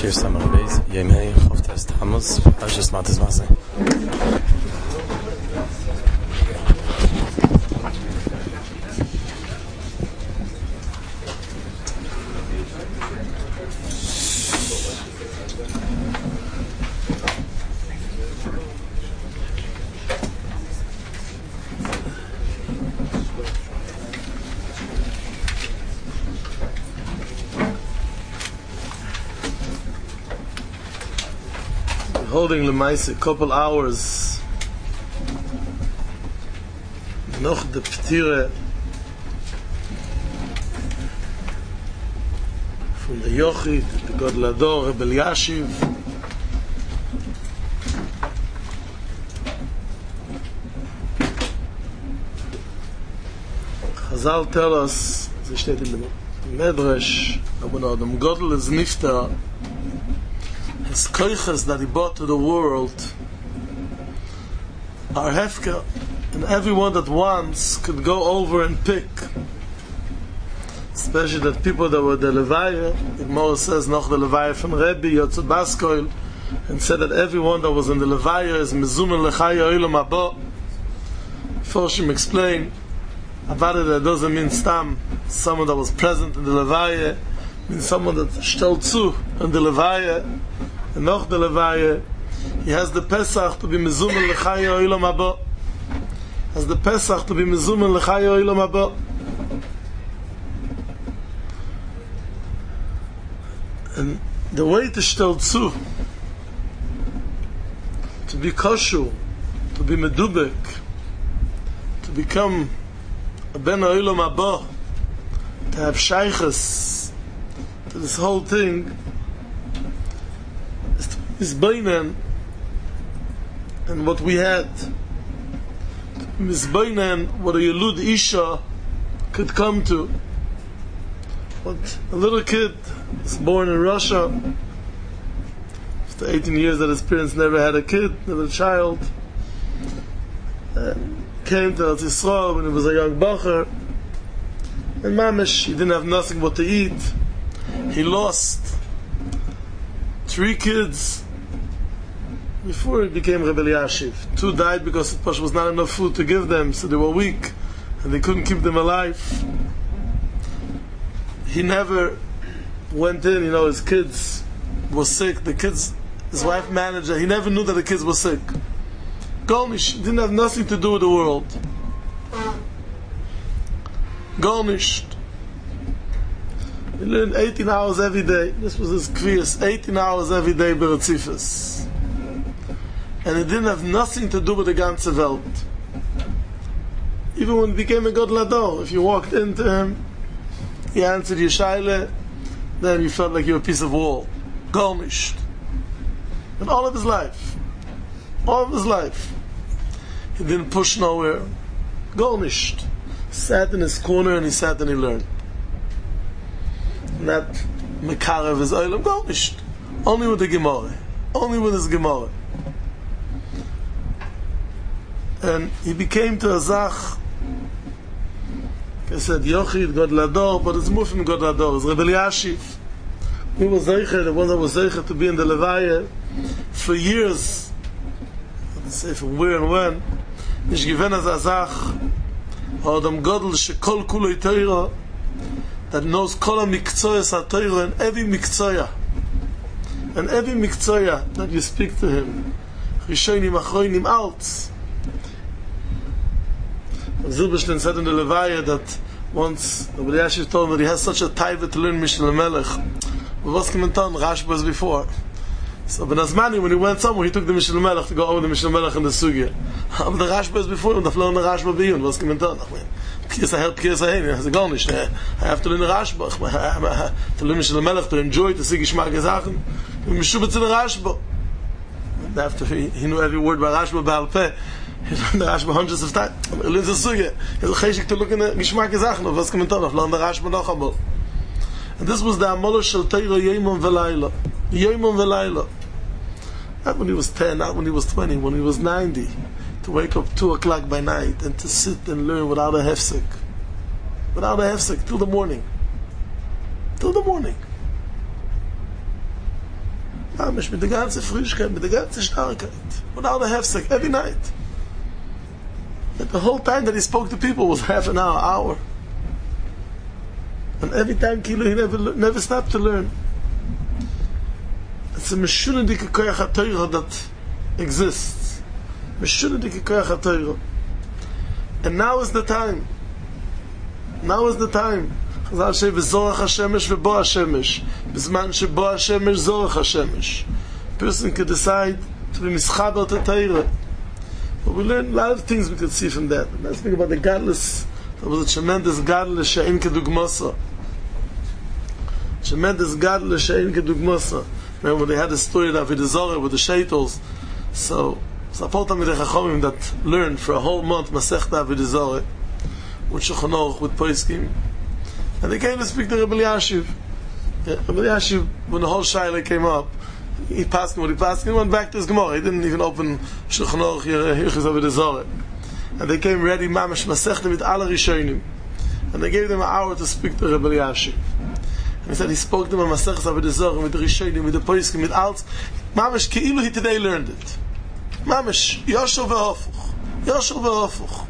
Shir Samach Beis, Yemei, Chavtes Tammuz, Parshas Matas Maseh. Holding Lemaise a couple hours noch the Ptire from the Yochid, the Godlador, Rebel Yashiv. Chazal tell us, ze steht in the Medrash, aber Adam Godel is Nifta. His koiches that he brought to the world are hefka, and everyone that wants could go over and pick. Especially that people that were the Levaya, the Gemara says, noch the Levaya from Rebbe, Yotzut Baskoil, and said that everyone that was in the Levaya is mezumen lechaya olam haba. Forshim explained about it, that doesn't mean stam, someone that was present in the Levaya, means someone that stellt zu in the Levaya, and noch the Levaya, he has the Pesach to be mezumen lechaya olam haba. Has the Pesach to be mezumen lechaya olam haba. And the way to stellt zu, to be kosher, to be medubek, to become a ben olam haba, to have shaykhs to this whole thing, is Bainan and what we had. Misbainan, what a Yelud Isha could come to. What a little kid is born in Russia, after 18 years that his parents never had a kid, never a child, and came to Eretz Yisrael when he was a young bacher, and mamish, he didn't have nothing but to eat. He lost 3 kids before he became Rebel Yashiv. 2 died because it was not enough food to give them, so they were weak and they couldn't keep them alive. He never went in, his kids were sick. His wife managed it. He never knew that the kids were sick. Golnish didn't have nothing to do with the world. Golnish. He learned 18 hours every day. This was his kviyas, 18 hours every day beretzifas. And it didn't have nothing to do with the ganze Welt. Even when he became a Godlador, if you walked into him, he answered your shaila, then you felt like you were a piece of wall. Golnisht. And all of his life, he didn't push nowhere. Golnisht. He sat in his corner and he sat and he learned. Not mekarev his oilam, Golnisht. Only with the Gemara. Only with his Gemara. And he became to a zach, like I said, Yochid, Godlador, but it's more from Godlador, it's Rebel Yashiv. He was Zeicher, the one that was Zeicher to be in the Levaya for years. Let's say from where and when. Nish given as a zach, Adam Godel, shekol kuloi Torah, that knows kol ha-mikzoyas ha-Torah, and every mikzoya that you speak to him, Rishonim, Achronim, out. Zilberstein said in the Levaya that once the Rebbe Yashiv told him that he has such a taiva to learn Mishnah Melech. But what's coming on? Rashba was before. So Ben Azmani, when he went somewhere, he took the Mishnah Melech to go over the Mishnah Melech in the Sugya. But the Rashba was before him, the flow in the Rashba beyond. What's coming on? P'kiyas I have to learn the Rashba. To learn Mishnah Melech, to enjoy, to see Gishmak Gezachen. Mishubetz in the Rashba. And after he knew every word by Rashba Baal Peh, he learned the Rashba hundreds of times. He learned the Sugya. He was cheshik to look in the Gishmak Gezachen. What's coming on? He learned the Rashba noch einmal. And this was the Amolah Shel Torah Yomim V'Layla. Yomim V'Layla. Not when he was 10, not when he was 20, when he was 90. To wake up 2 o'clock by night and to sit and learn without a hefsek. Till the morning. Mamish, mit der ganze Frischkeit, mit der ganze Starkheit. Without a half-sec, every night. And the whole time that he spoke to people was half an hour. And every time, he never stopped to learn. It's a meshunadike koyach ha-Torah that exists. Meshunadike koyach ha-Torah. And now is the time. Now is the time. Chazal say, v'zorach ha-shemesh v'bo ha-shemesh. B'zman shebo ha-shemesh, zorach ha-shemesh. A person can decide to be mischaber to Torah. But we learn a lot of things we could see from that. And let's think about the godless. There was a tremendous godless she'en kedugmasa. Tremendous godless she'en kedugmasa. Remember when they had the story of Avodah Zarah with the shaitels. So Sapoltam with the Chachomim that learned for a whole month Masechta Avodah Zarah with Shulchan Aruch, with Poskim. And they came to speak to Rabbi Elyashiv. Rabbi Elyashiv, when the whole Shaila came up, he passed what he passed, he went back to his Gemara. He didn't even open Shulchan Aruch, Hilchos Avodah Zarah. And they came ready, Mamash Masechta with Ala Rishonim. And they gave them an hour to speak to Rabbi Elyashiv. And he said he spoke to them Masechta Avodah Zarah with the Rishonim, with the Poskim, with Alts. Mamash Keilu he today learned it. Mamash Yoshel ve'Hofuch. Yoshel ve'Hofuch.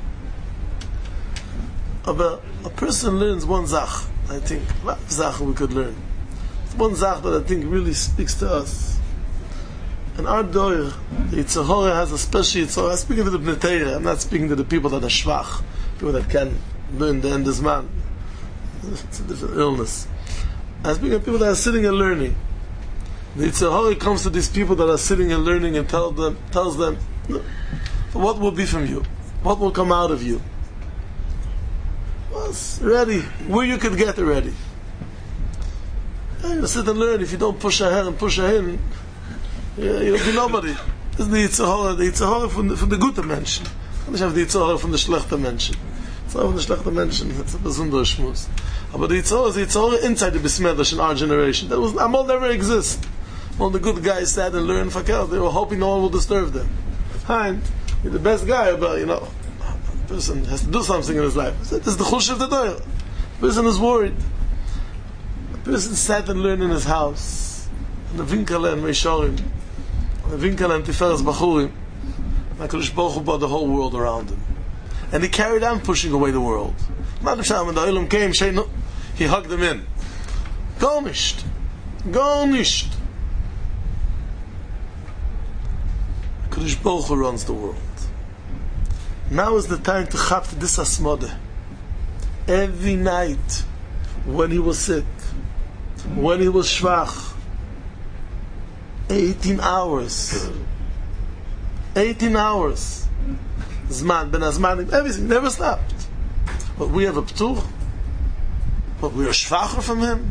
But a person learns one zach, I think. What zach we could learn? It's one zach that I think really speaks to us. And our doyer, the Yetzer Hara has a special Yetzer Hara. I'm speaking to the Bnei Torah. I'm not speaking to the people that are schwach, people that can learn the end of man. It's a different illness. I'm speaking to people that are sitting and learning. The Yetzer Hara comes to these people that are sitting and learning and tells them, what will be from you? What will come out of you? Was ready, where you could get ready. You sit and learn. If you don't push ahead and push ahead, you'll be nobody. This is the Yetzer Hara from the gute Menschen. Ich habe die Yetzer Hara von der schlechten Menschen. Yetzer Hara von der schlechten Menschen, that's a besonderer Schmutz. Aber the Yetzer Hara inside the Bismedrish in our generation. That was, Amol never exist. All the good guys sat and learned Fakel. They were hoping no one will disturb them. Fine, you're the best guy, but a person has to do something in his life. This is the Chush of the Torah. A person is worried. A person sat and learned in his house. In the Vinkale and Meishorim. In the Vinkale and Tiferes Bachurim. And HaKadosh Baruch Hu brought the whole world around him. And he carried on pushing away the world. When the Olam came, he hugged them in. Go nicht. Go nicht. HaKadosh Baruch Hu runs the world. Now is the time to chap this asmode. Every night, when he was sick, when he was schwach, 18 hours. 18 hours. Zman, ben azmanim, everything, never stopped. But we have a ptur. But we are schwacher from him.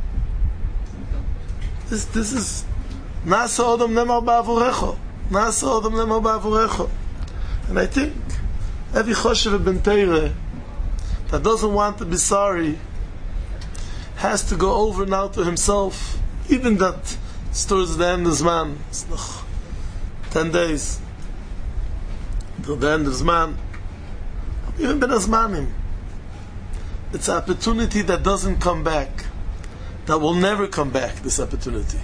This is Nasa Odom Nemar Ba'avurecho. Nasa Odom Nemar Ba'avurecho. And I think every Choshev ben Torah that doesn't want to be sorry has to go over now to himself, even that it's towards the end of Zman. It's noch 10 days till the end of Zman. Even ben Azmanim. It's an opportunity that doesn't come back, that will never come back. This opportunity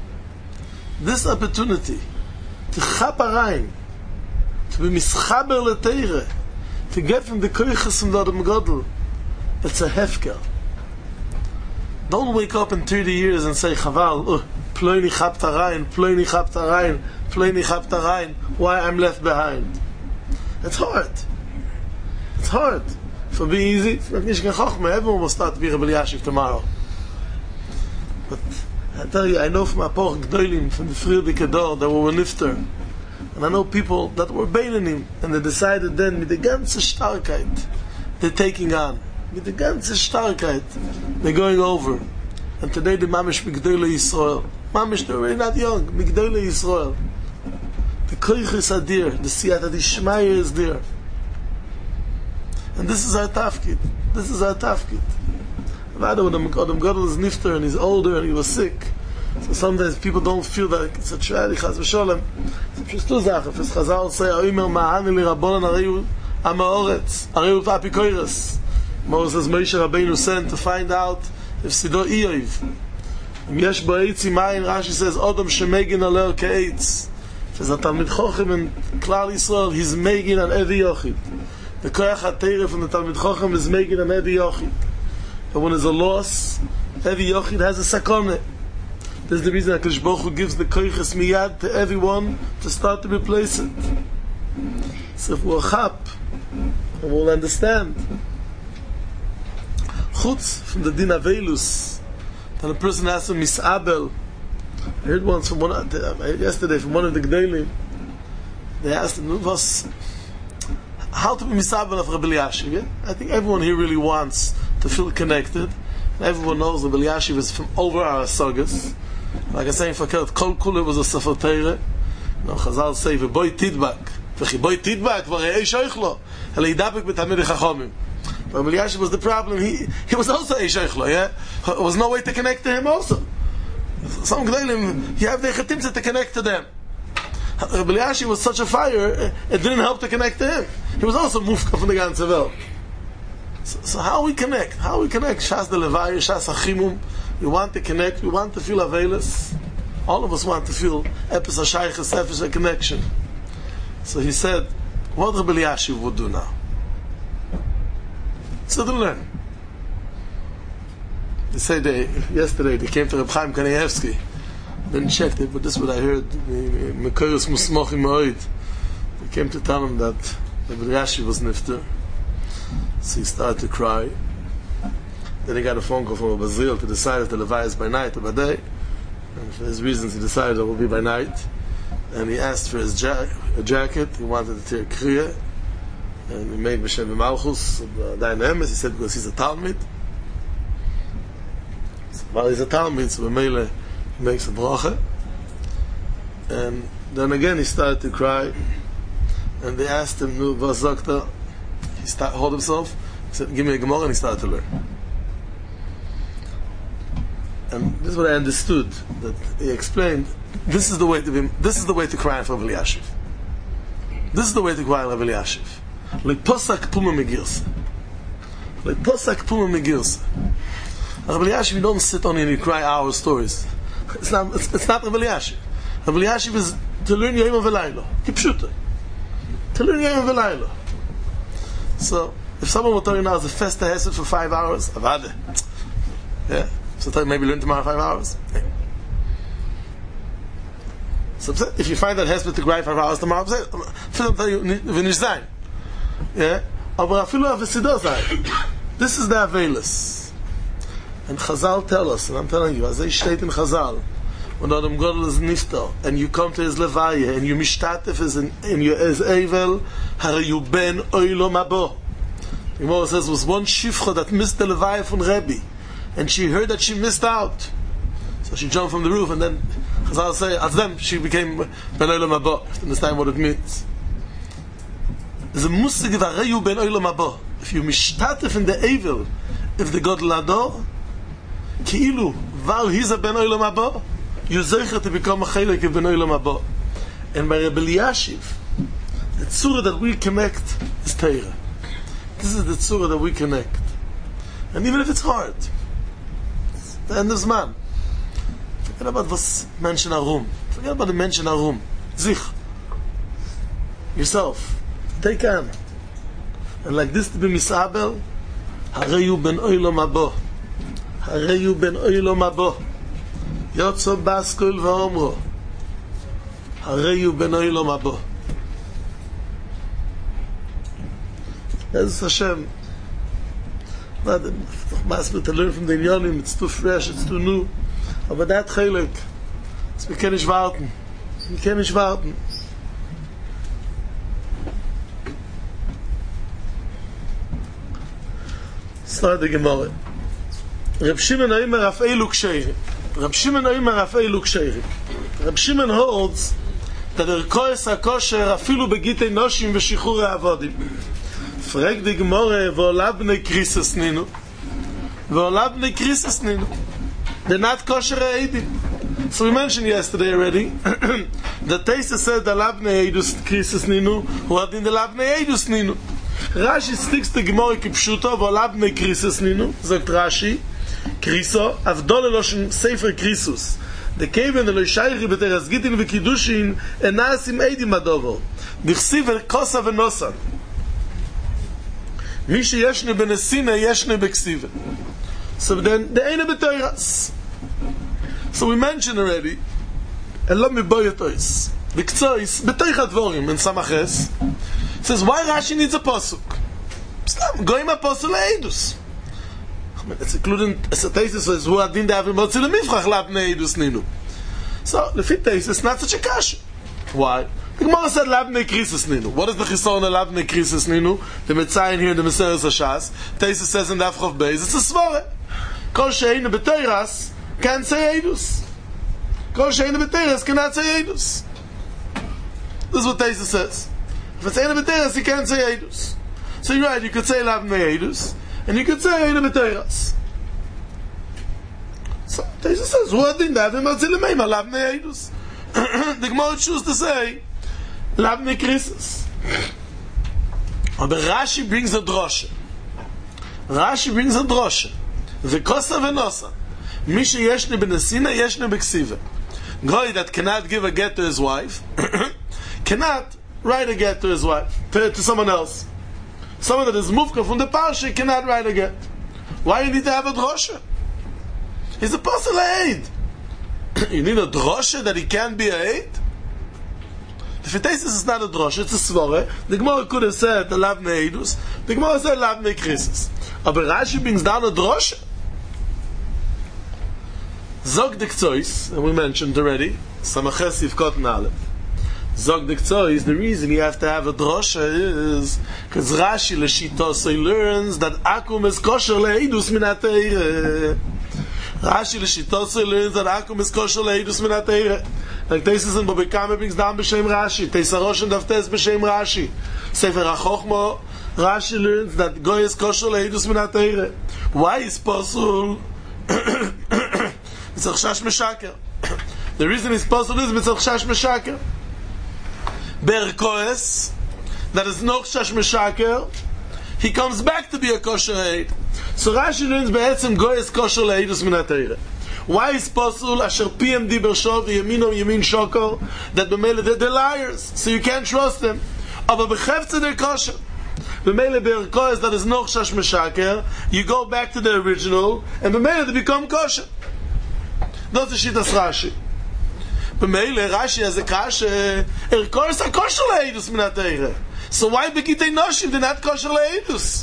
to chap arayin, to be mischaber l'teire, to get from the koiches from the Adam Gadol, it's a hefker. Don't wake up in 30 years and say, Chaval, ploini chapt arayin, ploini chapt arayin, ploini chapt arayin, why I'm left behind. It's hard. It's hard. It will be easy. It's not nish chachma. Everyone will start to be Rabbi Elyashiv tomorrow. But I tell you, I know from Apoch Gdolim, from the Friedrich Ador, that were nifter. And I know people that were bailing and they decided then, with the ganze Starkheit, they're taking on. With the ganze Starkheit, they're going over. And today the Mamish Migdolei Yisrael. Mamish, they're really not young. Migdolei Yisrael. The Koiches are there. The Siyata Dishmaya is there. And this is our tafkid. This is our tafkid. When Adam Gadol is nifter and he's older and he was sick, so sometimes people don't feel that it's a tragedy. Chaz v'sholem. It's just two zachas. As Chazal say, "Oimer ma'ani li Rabbanan ariu amaoretz ariu v'apikoyres." Moses Moshe Rabbeinu sent to find out if Sido Iyov. Yesh bo eitz imayin, Rashi says, Odom shemegin alel ke'etz. Says that Talmid Chochem in Klal Yisrael, he's megin on every yochid. The koyach HaTeirah from the Talmid Chochem is megin on every yochid. And when there's a loss, every yochid has a sakoneh. This is the reason that Kadosh Baruch Hu gives the koyches miyad to everyone to start to replace it. So if we'll chap, and we'll understand. Chutz from the Din Avelus, that a person has to misabel. I heard once from yesterday from one of the G'deilim. They asked him, how to be misabel of Rabbi Elyashiv. Yeah? I think everyone here really wants to feel connected. Everyone knows Rabbi Elyashiv is from over our sagas. Like I say in Fakert, Kol Kula was a Sefer Torah. Chazal say, "V'boy tidbak, v'chiboy tidbak, v'rei shoichlo, elei dabek b'tamid chachomim." Rabbi Elyashiv was the problem. He was also a shoichlo. Yeah, there was no way to connect to him. Also, some g'deilim, you have the chetimtzah to connect to them. Rabbi Elyashiv was such a fire; it didn't help to connect to him. He was also mufka from the ganze Welt. So how we connect? How we connect? Shas de Levaya, Shas Achimum. We want to connect. We want to feel Avelis. All of us want to feel Epis HaShaychus, Epis HaConnection. So he said, what Rabbi Elyashiv would do now? So to learn. They say yesterday they came to Reb Chaim Kanievsky. Didn't check it, but this is what I heard. Mekoros Musmochim Moed. They came to tell him that Rabbi Elyashiv was nifter. So he started to cry. Then he got a phone call from a Bazil to decide if the Levi is by night or by day. And for his reasons, he decided it will be by night. And he asked for his jacket. He wanted to tear kriya. And he made B'Shem Malchus, Dayan He said because he's a Talmid. So while he's a Talmid, so B'Meile he makes a bracha. And then again he started to cry. And they asked him, "Nu, was sagt er?" He started hold himself. He said, "Give me a Gemara," and he started to learn. And this is what I understood. That he explained. This is the way to be. This is the way to cry for Rabbi Elyashiv. This is the way to cry for Rabbi Elyashiv. Like posak puma megirsa. Like posak puma megirsa. Rabbi Elyashiv, you don't sit only and you cry our stories. It's not Rabbi Elyashiv. Rabbi Elyashiv is to learn Yom V'Laylo. Kipshuta. To learn Yom V'Laylo. So if someone will tell you now it's a festa hesed for 5 hours, avade. Yeah. So maybe learn tomorrow 5 hours. Yeah. So if you find that hesed to cry 5 hours tomorrow, I'll tell you v'nish zayin. Yeah. Aber afilu avesido zayin. This is the Avelis. And Chazal tell us, and I'm telling you, as they state in Chazal, when Adam Godel is niftar, and you come to his levaya, and you mishtatef in your as Evel, hare you ben oilo mabo. The Gemara says, was one shifcha that missed the levaya from Rebbe, and she heard that she missed out. So she jumped from the roof, and then Chazal say, as them, she became ben oilo mabo. You understand what it means? There's a musig of hare you ben oilo mabo. If you mishtatef in the Evel, if the Godel ador, ki'ilu, val he's a ben oilo mabo, you zeicher to become a chelek of ben olam haba. And by Rabbi Elyashiv, the tzura that we connect is Torah. This is the tzura that we connect. And even if it's hard, it's the end of Zman. Forget about what's mentioned arum. Forget about the mention arum. Zich. Yourself. Take on. And like this to be misabel, hareyu ben olam haba. Hareyu ben olam haba. Yotzo Baskul v'omro Hareyu benoi lo mabo. As Hashem, not masber to learn from the Inyanim. It's too fresh, it's too new. Aber that chelek, we can nicht warten. We can nicht warten. Start the Gemara. Reb Shimon Omer Afeilu Ksheiri. Reb Shimon Omer Afeilu Ksheiri. Reb Shimon holds that the Kohes HaKosher afilu begitei noshim v'shichurei avodim. Frag the Gemara, v'olabnei krisis ninu. V'olabnei krisis ninu. They're not kosher eidim. So we mentioned yesterday already that Teisa said the labnei eidus krisis ninu, what in the labnei eidus ninu. Rashi sticks to Gemara kipshuto, v'olabnei krisis ninu, sagt Rashi, Kriso, Avdole Loshen Sefer Krisus. The Kaven the Loishayri B'teras Gitin v'Kiddushin and Nasim Eidim Adovo. Dichsiv Kosa v'Nosan. Misha Yeshne Benesina Yeshne Beksiva. So then the Eine B'Teiras. So we mentioned already. Elom Miboyotois. The Ktsois B'Teichat Vorim in Samaches says why Rashi needs a pasuk. Goyim a pasuk le'edus. It's including a thesis says who adin de'avim motzi lemifrach labnei edus ninu. So the fifth thesis is not such a kasha. Why? The Gemara said labnei krisis ninu. What is the chison of labnei krisis ninu? The Metzayin here in the Meseres Hashas. Thesis says in the Afchof Beis. It's a svara. Kol she'einu b'teiras can't say edus. Kol she'einu b'teiras cannot say edus. This is what thesis says. If it's einu b'teiras, you can't say edus. So you're right. You could say labnei edus. And you could say einu b'teiras. So Tesis says, "Who did that? And what's in the name? Labnei edus." The Gemara chooses to say labnei krisis. But Rashi brings a drosha. The kosa v'nosa. Misha yeshne b'nesina yeshne b'ksiva. Goy that cannot give a get to his wife cannot write a get to his wife to someone else. Someone that is mufka from the parsha cannot write a get. Why you need to have a drosha? He's a pasal aid. You need a drosha that he can't be a aid? The Fitesis is not a drosha, it's a svore. The Gemara could have said the lavnei edus. The Gemara said lavnei krisis. But Rashi brings down a drosha. Zog the Ktsois, and we mentioned already, Samaches Yivkot Nalev. Zog the Ktsois, the reason you have to have a drosha is because Rashi L'shitosei learns that Akum is kosher le'edus min ha'teireh. Rashi L'shitosei learns that Akum is kosher le'edus min ha'teireh. Like Tesis in Bobekame brings down b'shem Rashi. Tesarosh and Davtes b'shem Rashi. Sefer HaChochmo, Rashi learns that Goy is kosher le'edus min ha'teireh. Why is possible? It's a chash meshaker. The reason it's possible is it's a chash meshaker. Ber koes, that is no chash meshaker, he comes back to be a kosher aid. So Rashi learns be'etzem goy is kosher le'edus min ha'teireh. Why is possible asher pm diber shov yemino yemin shokor that b'meile they're liars, so you can't trust them. Aber b'chefze they're kosher. B'meile ber koes that is no chash meshaker, you go back to the original, and b'meile they become kosher. That's the Shittas Rashi. B'meile Rashi has a kasha. Kosher are kosher le'edus min ha'teireh. So why begitei noshim they're not kosher le'edus?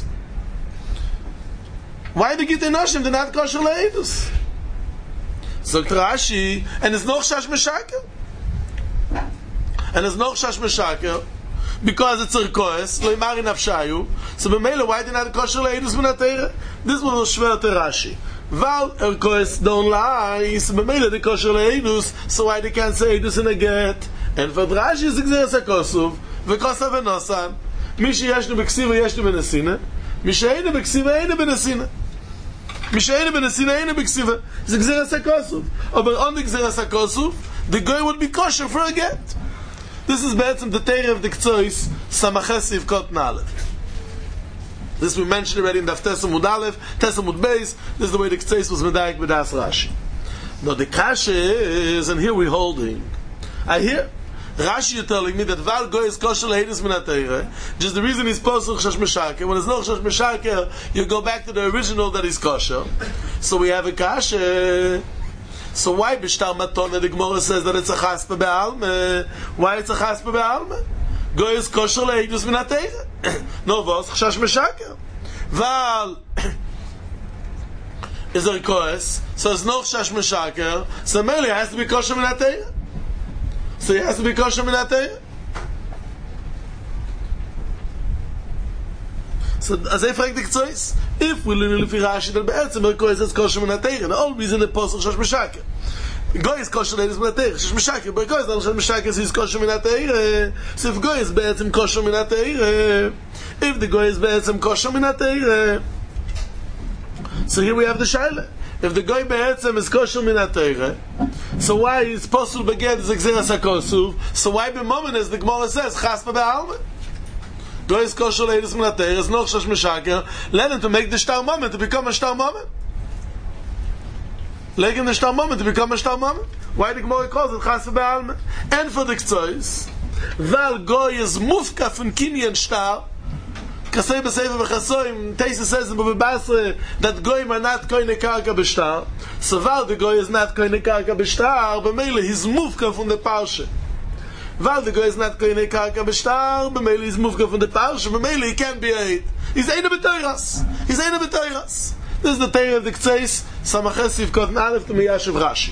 Why begitei noshim they're not kosher le'edus? So Rashi, and it's noch shash meshaker. And it's noch shash meshaker because it's erkoes loimari nafshayu. So b'meile why they're not kosher le'edus min ha'teireh? This was shver to Rashi. Val erkoes don't lie, so b'meile the kosher le'edus, so why they can't say edus in a get? And for Rashi is gzeres hakosuv, v'kosa v'nosan, mishi yeshnu b'ksiva yeshnu b'nesina, mishi einu b'ksiva einu b'nesina. Mishi einu b'nesina einu b'ksiva. It's gzeres hakosuv. But on the gzeres hakosuv, the guy would be kosher for a get. This is be'etzem the Teireh of the Ktsois, Samaches Yivkot Nalev. This we mentioned already in Daf Tesamud Aleph, Tesamud Beis. This is the way the Ktseis was medayik b'das Rashi. Now the kasha is, and here we're holding. I hear Rashi you're telling me that Val Goy is kosher le'edus min ha'teireh. Just the reason he's posel chash meshaker. When there's no chash meshaker, you go back to the original that is kosher. So we have a kasha. So why b'shtar matona the Gemara says that it's a chaspa be'alme? Why it's a chaspa be'alme? Goy is kosher le'edus min ha'teireh. No was chash meshaker. Val is a koes, so it's no chash meshaker. So merely has to be kosher min ha'teireh. So he has to be kosher min ha'teireh. So as I frag the Ktsois, if we learn lefi Rashi that be'etzem koes is kosher min ha'teireh, the only reason the posel chash meshaker. Goy is kosher le'edus min ha'teireh. Chash meshaker, but koes not chash meshaker is kosher min ha'teireh. So if goy is be'etzem kosher min ha'teireh, if the goy is be'etzem kosher min ha'teireh, so here we have the shaila. If the goy be'etzem is kosher min ha'teireh, so why is possible beged is gzeras hakosuv? So why b'momen as the Gemara says chaspa be'alme? Goy is kosher le'edus min ha'teireh, is noch chash meshaker. Let him to make the shtar moment to become a shtar moment. Legen the shtar moment to become a shtar moment. Why the Gemara calls it chas v'be'alma? And for the k'tzois, val goy is mufka from kinyan shtar, kasei b'sefer v'chasoim, Teisa says in B'Basra that goyim are not koine karka b'shtar, so val the goy is not koine karka b'shtar, b'meile he's mufka from the parsha. Val the goy is not koine karka b'shtar, b'meile he's mufka from the parsha, b'meile he can't be a he's eine b'toiras. He's eine b'toiras. This is the Torah of the K'tzeis, Samaches Yivkot Aleph to Miyashiv Rashi.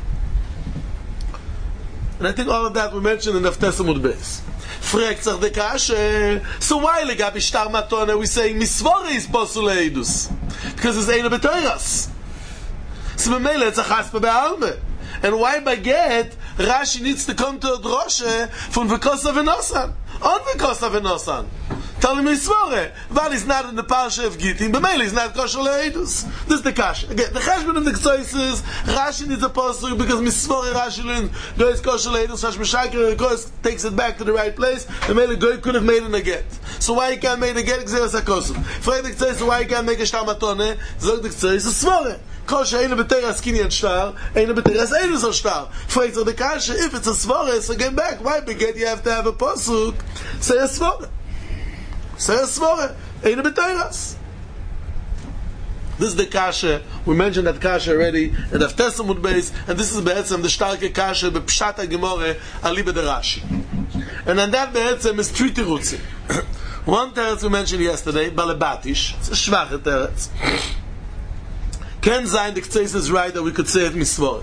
And I think all of that we mentioned in the Aftesamud Beis. Fragt sich the Kashe, so why legabi shtar matone we saying misvore is posul leidus? Because it's eine b'toiras. So b'meile it's a chaspa be'alme. And why by get, Rashi needs to come to a droshe from v'kosa v'nosan. On v'kosa v'nosan. Tell him misvore. Val is not in the parsha of Gittin, b'meile is not kosher leidus. This is the Kashe. Again, the cheshbon of the K'tzois is, Rashi needs a posuk because misvore Rashi learned, goes kosher leidus, Rash Meshakir, goes takes it back to the right place, b'meile goy could have made it a get. So why he can't make a get, Gzeras HaKosum? Frag the K'tzois, so why he can't make a shtar matone? Zog the K'tzois, it's svore. Kosher eine b'teras kinyan shtar, eine b'teras eidus o shtar. Frag the Kashe, if it's a svore, so get back. Why beget you have to have a posuk? Say a svore. Say a svore. Eine b'teras. This is the kasha. We mentioned that kasha already in the Aftesamud Beis, and this is be'etzem the starke kasha b'pshat ha'gemore aliba de Rashi. And on that be'etzem is three terutzim. One teretz we mentioned yesterday, Balebatish. It's a schwache teretz. Ken zayin the K'tzeis is right that we could say it misvor.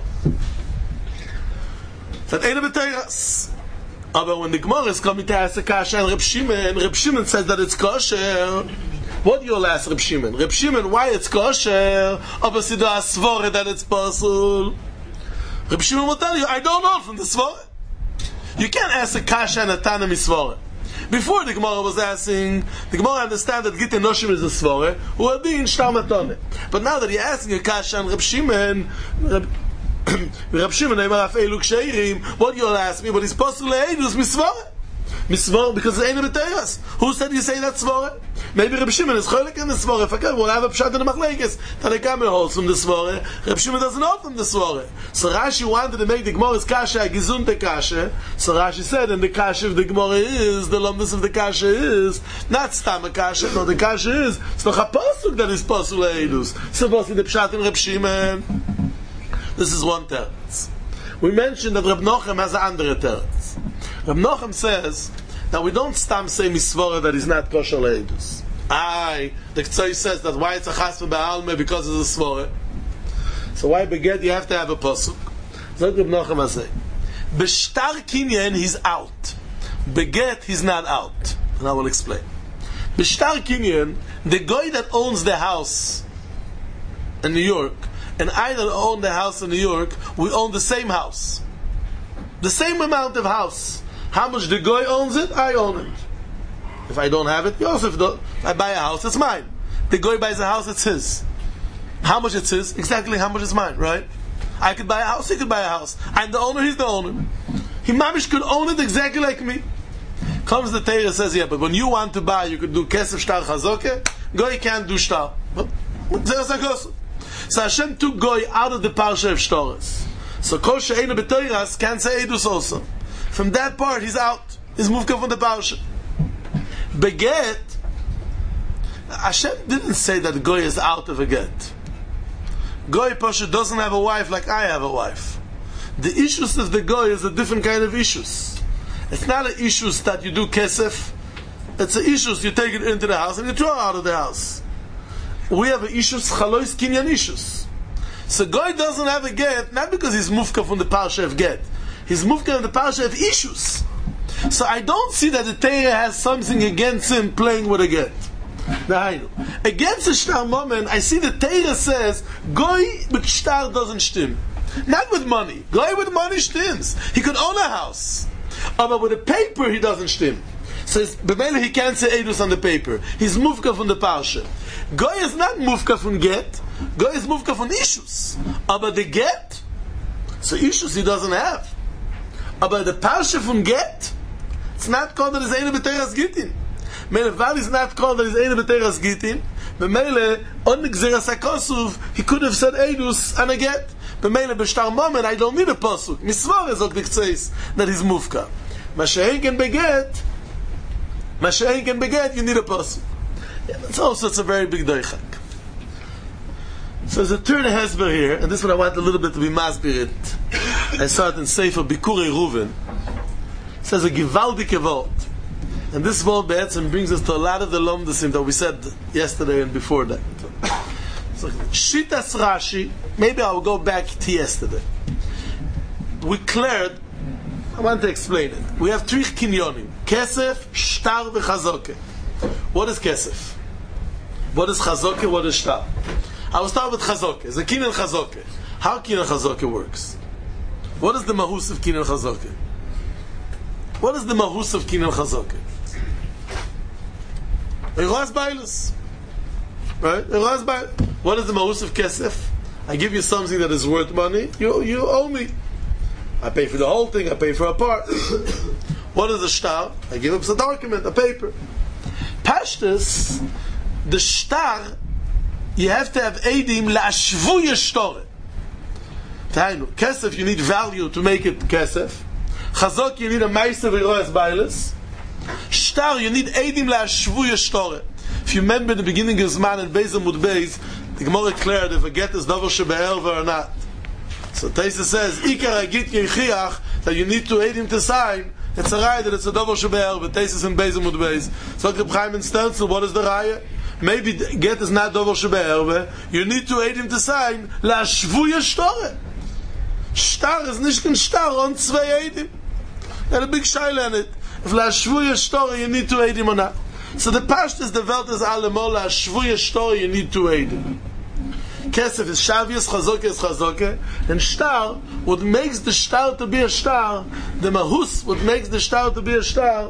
That eine b'teras. But when the Gemara is coming to ask the kasha and Reb Shimon says that it's kosher. What do you all ask Reb Shimon? Reb Shimon, why it's kosher? Obviously the svore that it's possible. Reb Shimon will tell you, I don't know from the svore. You can't ask a kasha and a tana misvore. Before the Gemara was asking, the Gemara understand that Gittin Noshim is a svore, who are being shtar matone. But now that you're asking a kasha and Reb Shimon, Reb Shimon, what do you all ask me? But it's possible to eidus misvore. Misvore because it's eine b'teras. Who said you say that svore? Maybe Reb Shimon is cholik in the svore. If I can, we'll have a pshat in the machlekes. Tanekame holds from the svore. Reb Shimon doesn't hold from the svore. So Rashi wanted to make the Gemara's kasha a gizunte kasha. So Rashi said, and the kasha of the Gemara is, the lumdus of the kasha is, not stam a kasha, no, the kasha is, it's noch a pasuk that is possible to eidus. It's supposed to be the pshat in Reb Shimon. This is one teretz. We mentioned that Reb Nochem has an andere teretz. Reb Nochem says that we don't stam say misvora that is not kosher leidus. The K'tzois says that why it's a chas v'be'alme because it's a svora. So why beget you have to have a pasuk? So Reb Nochem has say, b'shtar kinyan he's out. Beget he's not out. And I will explain. B'shtar kinyan, the guy that owns the house in New York, and I that own the house in New York, we own the same house. The same amount of house. How much the guy owns it, I own it. If I don't have it, Yosef, if I buy a house, it's mine. The guy buys a house, it's his. How much it's his? Exactly how much is mine, right? I could buy a house, he could buy a house. I'm the owner, he's the owner. He mamish could own it exactly like me. Comes the Torah says, yeah, but when you want to buy, you could do kesef shtar chazoke. Guy can't do shtar. So Hashem took Goy out of the parsha of Shtoras. So Kol She'einu B'Toiras can't say Eidus also. From that part, he's out. He's moved from the parsha. Beget, Hashem didn't say that Goy is out of a get. Goy Pasha doesn't have a wife like I have a wife. The issues of the Goy is a different kind of issues. It's not an issues that you do kesef. It's an issues you take it into the house and you throw it out of the house. We have issues, chalois kinyan issues. So Goy doesn't have a get, not because he's mufka from the parsha of get. He's mufka from the parsha of issues. So I don't see that the Torah has something against him playing with a get. Against a shtar moment, I see the Torah says, Goy with shtar doesn't stim. Not with money. Goy with money stims. He could own a house. But with a paper, he doesn't stim. So b'meila he can't say edus on the paper. He's mufka from the parsha. Goy is not mufka from get. Goy is mufka from issues. But the get, so issues he doesn't have. But the parsha from get, it's not called that is eine b'teras gitin. Melevad is not called that is eine b'teras gitin. B'meila on the Gzeras HaKosov he could have said edus on a get. B'meile b'shtar moment, I don't need a pasuk. Misvar is ook dikzeis that he's mufka. Mashein can beget, you need a pasuk. Yeah, that's also, it's a very big doichak. So there's a third hesber here, and this is what I want a little bit to be masbirit. I saw it in Sefer Bikurei Reuven. It says a givaldike vault. And this vault be'etzem brings us to a lot of the lomdasim that we said yesterday and before that. So, Shitas Rashi, maybe I'll go back to yesterday. We cleared, I want to explain it. We have three kinyonim. Kesef, Shtar, v'Chazoke. What is Kesef? What is Chazoke? What is Shtar? I will start with Chazoke. It's a kinyan Chazoke. How kinyan Chazoke works? What is the mahus of kinyan Chazoke? What is the mahus of kinyan Chazoke? Eroas Bailus. Right? Eroas Bailus. What is the mahus of Kesef? I give you something that is worth money. You owe me. I pay for the whole thing. I pay for a part. What is the shtar? I give up a document, a paper. Pashtus, the shtar, you have to have edim la'ashvuya shtore. Tainu, kesef, you need value to make it kesef. Chazok, you need a meiser v'roes bailes. Shtar, you need edim la'ashvuya shtore. If you remember the beginning of Zman and Beis Amud Beis, the Gemara declared if a get is davar shebe'erva or not. So Taisa says, Ikar agit yechiach, that you need to edim to sign. It's a raya that it's a davar shebe'erva. Taisa is in Beis Amud Beis. So Reb Chaim and Stenzel, what is the raya? Maybe get is not davar shebe'erva. You need to edim to sign la'ashvuya shtore. Shtar is nicht kein shtar on zwei edim. And a big shaila in it. If la'ashvuya shtore, you need to edim or not. So the pashtus, the welt is alemol la'ashvuya shtore, you need to edim. Kesef is shavius, chazoke is chazoke, and shtar, what makes the shtar to be a shtar, the mahus, what makes the shtar to be a shtar,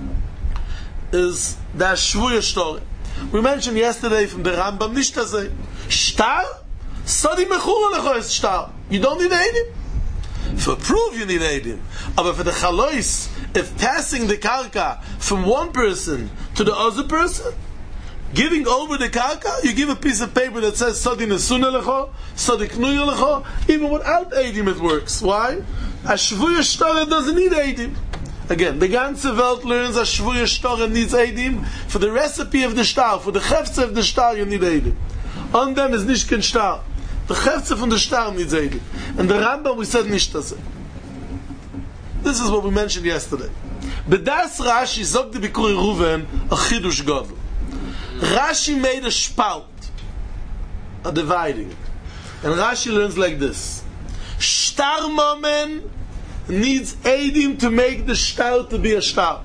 is the ashvuya shtore. We mentioned yesterday from the Rambam, nishtazeh, shtar, sadi mechura lecho is shtar. You don't need edim. For proof you need edim. But for the chalois, if passing the karka from one person to the other person, giving over the karka, you give a piece of paper that says Sadi Nesuna Lecho, Sadi Knuya Lecho, even without edim it works. Why? Ashvuya Shtore doesn't need edim. Again, the ganze Welt learns Ashvuya Shtore needs edim. For the recipe of the shtar, for the chefze of the shtar, you need edim. On them is nicht kein shtar. The chefze from the shtar needs edim. And the Rambam, we said nicht das. This is what we mentioned yesterday. B'das Rashi zog the Bikurei Reuven a chidush gadol. Rashi made a spalt, a dividing, and Rashi learns like this: Shtar momen needs edim to make the shtar to be a shtar.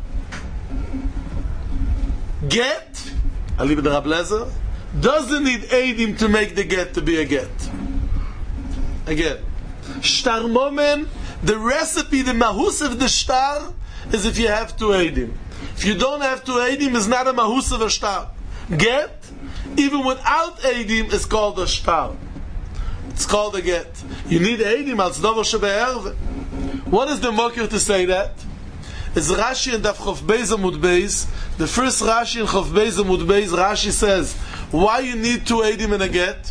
Get, I leave it to Rab Lezer, doesn't need edim to make the get to be a get. Again, shtar momen, the recipe, the mahus of the shtar is if you have two edim. If you don't have two edim, it's not a mahus of a shtar. Get, even without edim, is called a shtar. It's called a get. You need edim als davar shebe'erve. What is the mokir to say that? It's Rashi in Daf Chof Beis Amud Beis. The first Rashi in Chof Beis Amud Beis, Rashi says, why you need two edim in a get?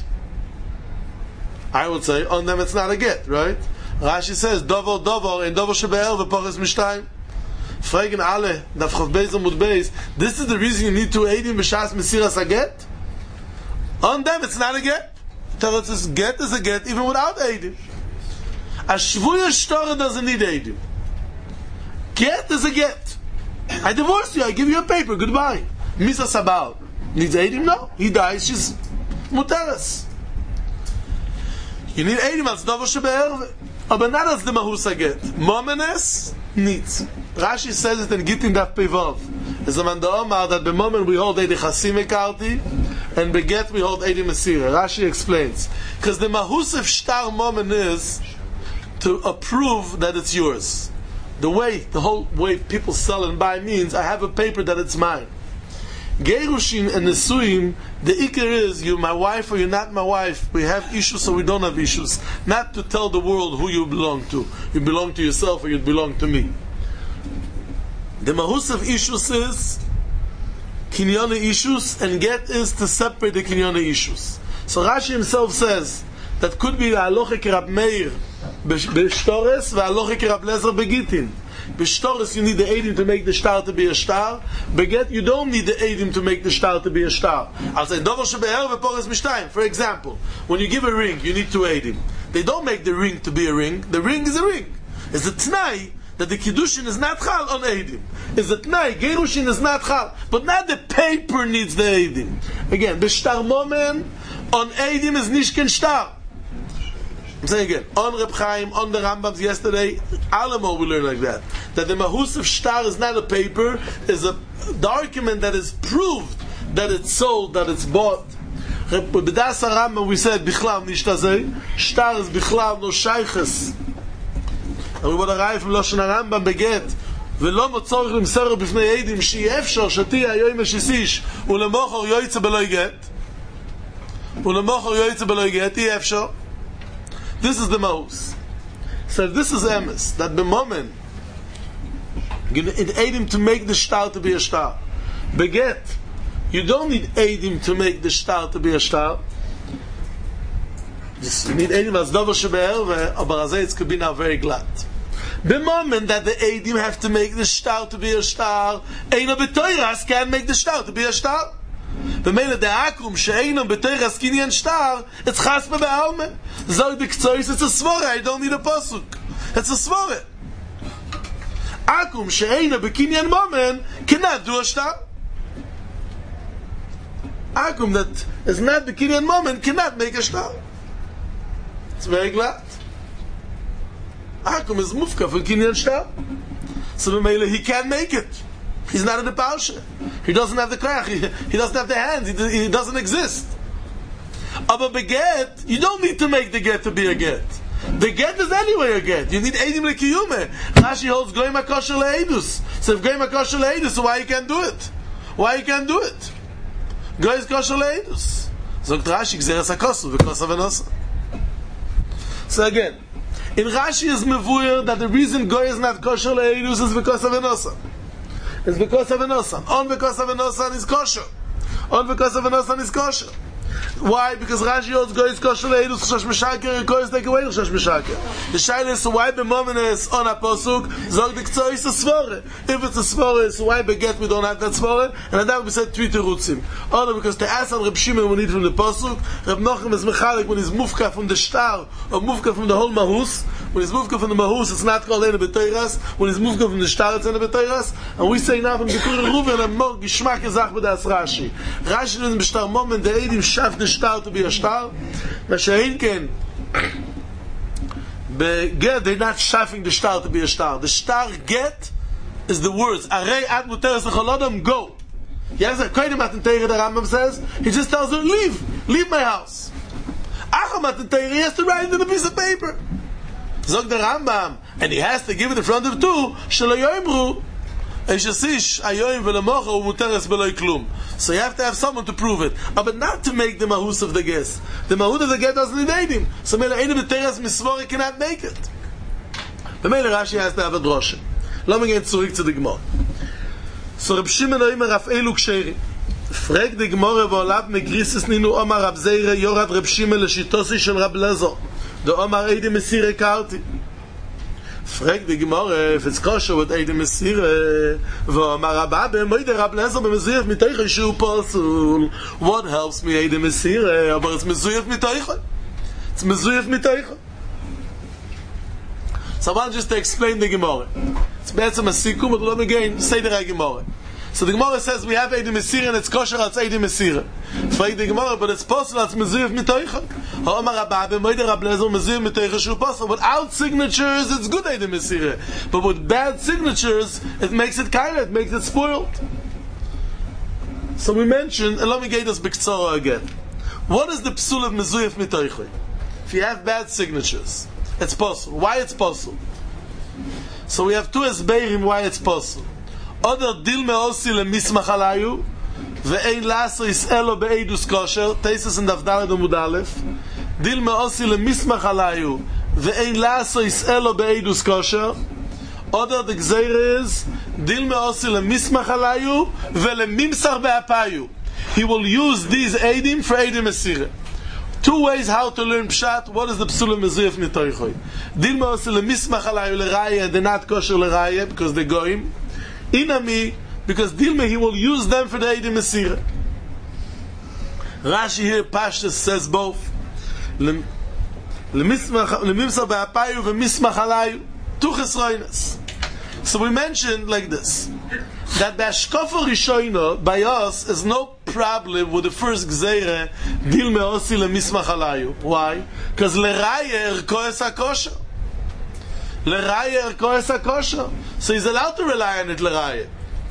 I would say, on them it's not a get, right? Rashi says, davar, and davar shebe'erve, poches mishtayim. Fragen alle, Daf Chof Beis Amud Beis, this is the reason you need to edim b'shas mesiras a get? On them it's not a get. Tell us this get is a get even without edim. A shvuya shtore doesn't need edim. Get is a get. I divorce you, I give you a paper, goodbye. Misa Sabal needs edim? No, he dies, she's muteres. You need edim als davar shebe'erve. Aber not as the mahus a get. Momenes needs. Rashi says it in Gittin Daf Pevov. It's a man the Omar that the moment we hold Eidi Chasim Ekarti, and beget we hold Eidi Mesira. Rashi explains. Because the mahus of shtar moment is to approve that it's yours. The whole way people sell and buy means I have a paper that it's mine. Gerushin and Nesuim, the ikar is you're my wife or you're not my wife. We have issues or we don't have issues. Not to tell the world who you belong to. You belong to yourself or you belong to me. The mahus of issues is kinyana issues, and get is to separate the kinyana issues. So Rashi himself says that could be the halachic Rab Meir b'shtores v'halachic Rab Lezer begitin. B'shtores you need the eidim to make the star to be a star. Beget you don't need the eidim to make the star to be a star. I'll say dover shebe'er v'pores mishtayim. For example, when you give a ring, you need two eidim. They don't make the ring to be a ring. The ring is a ring. It's a t'nai that the kiddushin is not chal on eidim. It's a t'nai gerushin is not chal, but not the paper needs the eidim. Again, b'shtar momen on eidim is nishken star. I'm saying again, on Reb Chaim, on the Rambams yesterday, Alamo we learn like that. That the mahus of shtar is not a paper, is a document that is proved that it's sold, that it's bought. B'das Rambam we said, bichlav nishtazeh, shtar is bichlav no shayches. And we want to arrive from Loshen Rambam beget, ולא מצורך למסור בפני עדים שיהיה אפשר שתהיה היום השיסיש ולמוחר יועצה בלוי גט ולמוחר יועצה בלוי גט יהיה אפשר. This is the most. So this is emes, that the moment you need Eidim to make the star to be a star. Beget, you don't need Eidim to make the star to be a star. You need Eidim as Dover Shebe'er, but as it could be now very glad. The moment that the Eidim have to make the star to be a star, Eino B'toiras can make the star to be a star. B'meile the akum she'eino b'toiras kinyan star, it's chaspa be'alme. Zog the k'tzois, it's a svore, I don't need a posuk. It's a svore. Akum she'eino b'kinyan momen cannot do a star. Akum that is not b'kinyan momen cannot make a star. It's very glad. Akum is mufka for kinyan star. So b'meile he can't make it. He's not in the parsha. He doesn't have the krach. He doesn't have the hands. He doesn't exist. Aber beget, you don't need to make the get to be a get. The get is anyway a get. You need eidim lekiyume. Rashi holds goyim hakosher le'edus. So if goyim hakosher le'edus, so why you can't do it? Why you can't do it? Goy is kosher le'edus. Zogt Rashi gzeres hakosu v'kosa v'nosa. So again, in Rashi is mevuyer that the reason goy is not kosher le'edus is v'kosa v'nosa. It's because of an osan. On because of an osan is kosher. On because of an osan is kosher. Why? Because Rashi holds goyis kosher le'edus chashash mishaker, goyis take away chashash mishaker. The shaila is, so why b'momen is on a posuk, zog the k'tzor is a svore. If it's a svore, so why beget we don't have that svore? And that would be said three terutzim. Or because the asan Reb Shimon we need from the posuk, Reb Nochem is mechalik when he's mufka from the shtar, or mufka from the whole mahus. When he's mufka from the mahus, it's not called ena b'teiras. When he's mufka from the shtar, it's ena b'teiras. And we say now from Getur Reuven and more gishmak ezach b'das Rashi. Rashi is b'shtar moment the eidim shaf the star to be a star. Mashain ken beget, they're not shafing the star to be a star. The star get is the words arei at muteres lecholodam, go. Yes, Koydim Matan Teire, the Rambam says, he just tells her, leave my house. Acham Matan Teire, he has to write it in a piece of paper. Zog the Rambam, and he has to give it in front of two, shelo yoimru eshasish ayoim v'lemocha u'muteres b'loi klum. So you have to have someone to prove it, but not to make the mahus of the guest. The mahus of the guest doesn't need eidim. So mele eidim b'teres misvori cannot make it. The mele Rashi has to have a droshe. Let me get zurück to the Gemara. So Reb Shimon oimer af elu ksheri. Frag the Gemara v'olav megrisis ninu omar Rab Zeire yorad Reb Shimon l'shitosi shel Rab Lezer. The omar eidim mesire karti. Frag the Gemara if it's kosher with eidim mesire. V'omar Rabba moide Rab Lezer b'mezuyef mitoicha shu posul. What helps me eidim mesire? Aber it's mezuyef mitoicha. It's mezuyef mitoicha. So I want just to explain the Gemara. It's better a sikum, but let me again say the right Gemara. So the Gemara says we have Eidim Mesira and it's kosher as Eidim Mesira. Frag the Gemara, but it's possible as Mezuyef Mitoicha. Ha'omar Rabba b'moide Rab Lezer Mezuyef Mitoicha shu possible. Without signatures, it's good Eidim Mesira. But with bad signatures, it makes it kaira, it makes it spoiled. So we mentioned, and let me get this b'ktsara again. What is the psul of Mezuyef Mitoicha? If you have bad signatures, it's possible. Why it's possible? So we have two esbeirim why it's possible. Other dil me'osi le'mismach alayu ve'ein laso is'elo be'eidus kosher. Teisus in Davdalad Amud Aleph. Dil me'osi le'mismach alayu ve'ein laso is'elo be'eidus kosher. Other the gzeir is dil me'osi le'mismach alayu ve'lemimsar be'apayu. He will use these eidim for eidim esirah. Two ways how to learn Pshat. What is the Psulim Mezuyef Mitoichoi? Dilma Ose lemismach alayu leraya, and they're not kosher leraya because they're goyim. Inami, because Dilma he will use them for the Eidim Mesira. Rashi here, Pashtus says both. Lemimsa be'apayu ve'mismach alayu. Two chesroinas. So we mentioned like this, that the Ashkofa Rishoino, by us, is no problem with the first Gzeire, Dil me'osi le'mismach alayu. Why? Because l'raya erkoes hakosher. L'raya erkoes hakosher. So he's allowed to rely on it l'raya.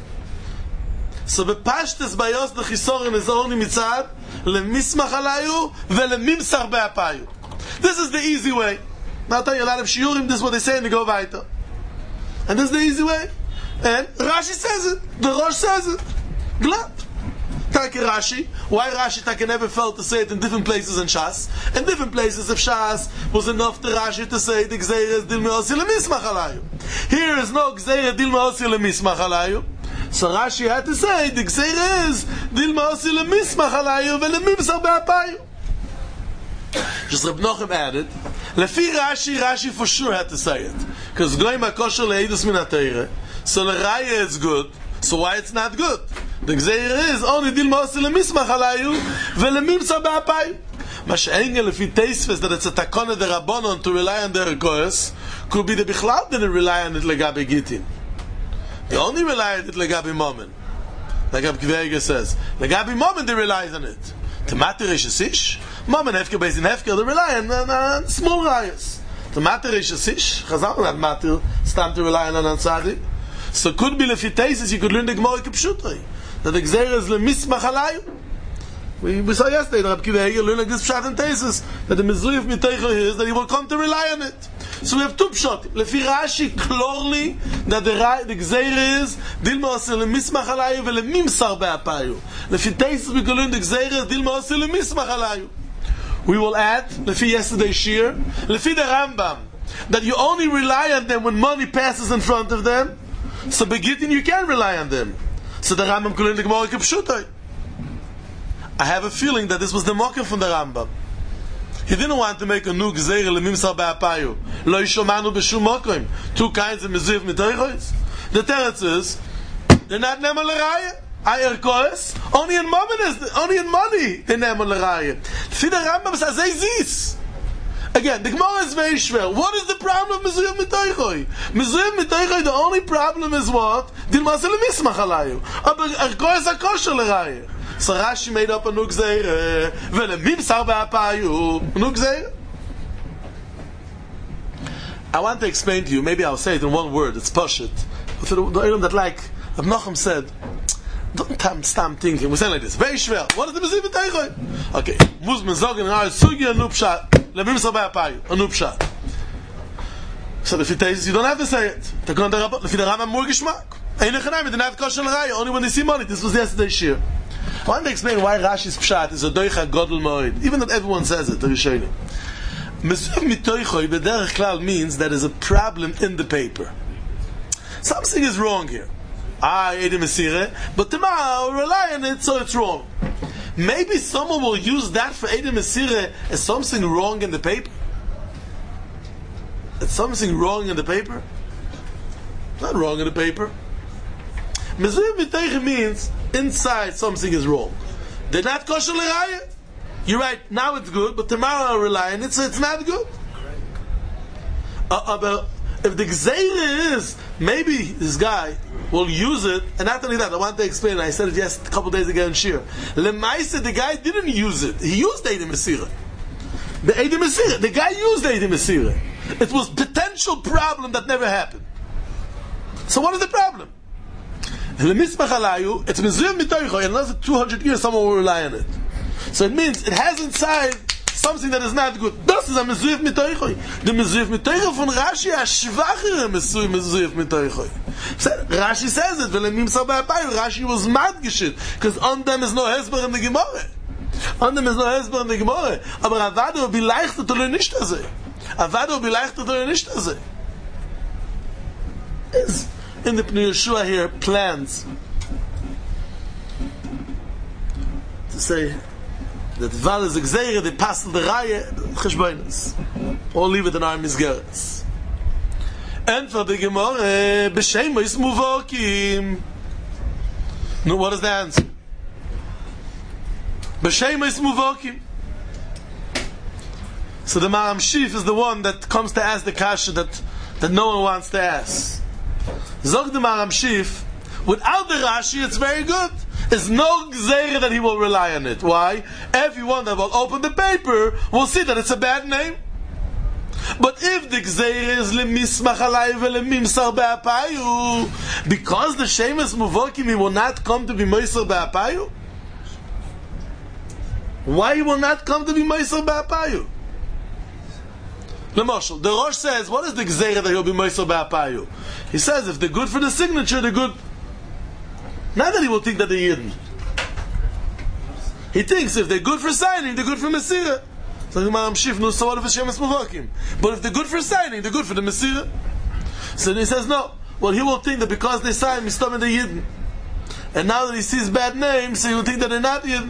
So the Pashtus by us, the Chisorin is only mitzad, le'mismach alayu ve'lemimsar be'apayu. This is the easy way. Now I'll tell you a lot of shiurim, this is what they say and they go weiter. And this is the easy way. And Rashi says it. The Rosh says it. Glad. Take Rashi. Why Rashi take never felt to say it in different places in Shas? In different places of Shas was enough to Rashi to say the Gzeira is Dil me'osi le'mismach alayu. Here is no Gzeira Dil me'osi le'mismach alayu. So Rashi had to say the Gzeira is Dil me'osi le'mismach alayu ve'lemimsar be'apayu. Just Reb Nochem added, Lefi Rashi for sure had to say it. Because Goyim HaKosher le'edus min ha'teire. So the Raya is good. So why it's not good? The Gzeir is only Dil me'osi le'mismach alayu ve'lemimsar be'apayu. Masha'engen lefi Teisves that it's a takone de Rabbanon to rely on their Koes could be the Bichlal didn't rely on it legabe Gittin. They only rely on it legabe Momen. Like Abkivega says. Legabe Momen they relies on it. Tomater Rishasish. Mom and Hefker based in Hefker, they rely on small rayas. Tomater Rishasish. Chazal not matter, stand to rely on Tzadi. So could be lefi Teises, you could learn the Gemara Kipshutai. That the Gzeir is lemismach alayu. We saw yesterday that Rabbi Kiva learned like this Pshat and Teises, that the Mezuyef Miteicha is that he will come to rely on it. So we have two Pshat. Lefi Rashi, clearly, that the Gzeir is Dil me'osi le'mismach alayu ve'lemimsar be'apayu. Lefi Teises we can learn the Gzeir is Dil me'osi le'mismach alayu. We will add, lefi yesterday's shir, lefi the Rambam, that you only rely on them when money passes in front of them. So beginning you can rely on them. So the Rambam could learn the Gemara Kipshutai. I have a feeling that this was the mocker from the Rambam. He didn't want to make a new Gzeir le'mimsar be'apayu. Lo yishomanu b'shum mokim. Two kinds of mezuyef mitoichos. The teretz is, they're not neman l'raya. Ayer koes, only in money they neman l'raya. See the Rambam says, zis. Again, the Gemara is very schwer. What is the problem of mezuyef mitoichoi? Mezuyef mitoichoi, the only problem is what? Dil me'osi le'mismach alayu. Aber koes hakosher l'raya. So Rashi made up a new Gzeir, ve'lemimsar be'apayu, new Gzeir. I want to explain to you, maybe I'll say it in one word, it's Pashut. For the Eilim that like, Rav Nochem said, don't stop thinking, we say like this, very schwer, what is the Mezuyef Miteichoi? Okay, muss man sagen, sugi a new Pshat, lemimsar be'apayu, a new Pshat. So if it is, you don't have to say it. If the Rambam more geschmack. Einechanayim, they're not kosher l'raya, only when they see money. This was yesterday's shir. I want to explain why Rashi's Pshat is a doicha godel moed, even that everyone says it, the Rishonim. Mezuyef mitoichoi b'derech klal means that there's a problem in the paper. Something is wrong here. Eidim Mesireh, but tomorrow I'll rely on it, so it's wrong. Maybe someone will use that for Eidim Mesireh as something wrong in the paper. It's something wrong in the paper? Not wrong in the paper. Mezuyef mitoichoi means inside something is wrong. They're not kosher l'raya. You're right, now it's good, but tomorrow I'll rely on it, so it's not good. But if the Gzeir is, maybe this guy will use it, and not only that, I want to explain, I said it a couple days ago in Shir. Lemaisa, the guy didn't use it. He used Eidim Mesireh. The guy used Eidim Mesireh. It was potential problem that never happened. So what is the problem? It's mezuyef mitoichoi, and another 200 years someone will rely on it. So it means it has inside something that is not good. Das is a mezuyef mitoichoi. The mezuyef mitoichoi von Rashi is schwachere mezuyef mitoichoi. Rashi says it, ve'lemimsar be'apayu. Rashi was madgeshit, because on them is no hesber in the Gemara. On them is no hesber in the Gemara. Aber Avada will be leichter to learn nicht azeh. Avada will be leichter to learn nicht azeh. In the Pnei Yeshua here plans to say that Val is a Gzeire, they pass the Raya, Cheshboinus. Or leave it in our Misgeres. And for the Gemara, B'Shem is Muvokim. No, what is the answer? B'Shem is Muvokim. So the Maram Shif is the one that comes to ask the kasha that no one wants to ask. Zog the Maram Shif, without the Rashi, it's very good. There's no Gzeire that he will rely on it. Why? Everyone that will open the paper will see that it's a bad name. But if the Gzeire is lemismach alai velemimsar be'apayu, because the Shemes Muvokim, he will not come to be moiser be'apayu. Why he will not come to be moiser be'apayu? L'moshel, the Rosh says, what is the Gzeire that he'll be moiser be'apayu? He says, if they're good for the signature, they're good. Not that he will think that they're Yidden. He thinks if they're good for signing, they're good for Mesirah. So the Maram Shif knows so what if it's Shemes Muvokim. But if they're good for signing, they're good for the Mesirah. So then he says no. Well, he will think that because they sign, Mistam they're Yidden. And now that he sees bad names, so he will think that they're not Yidden.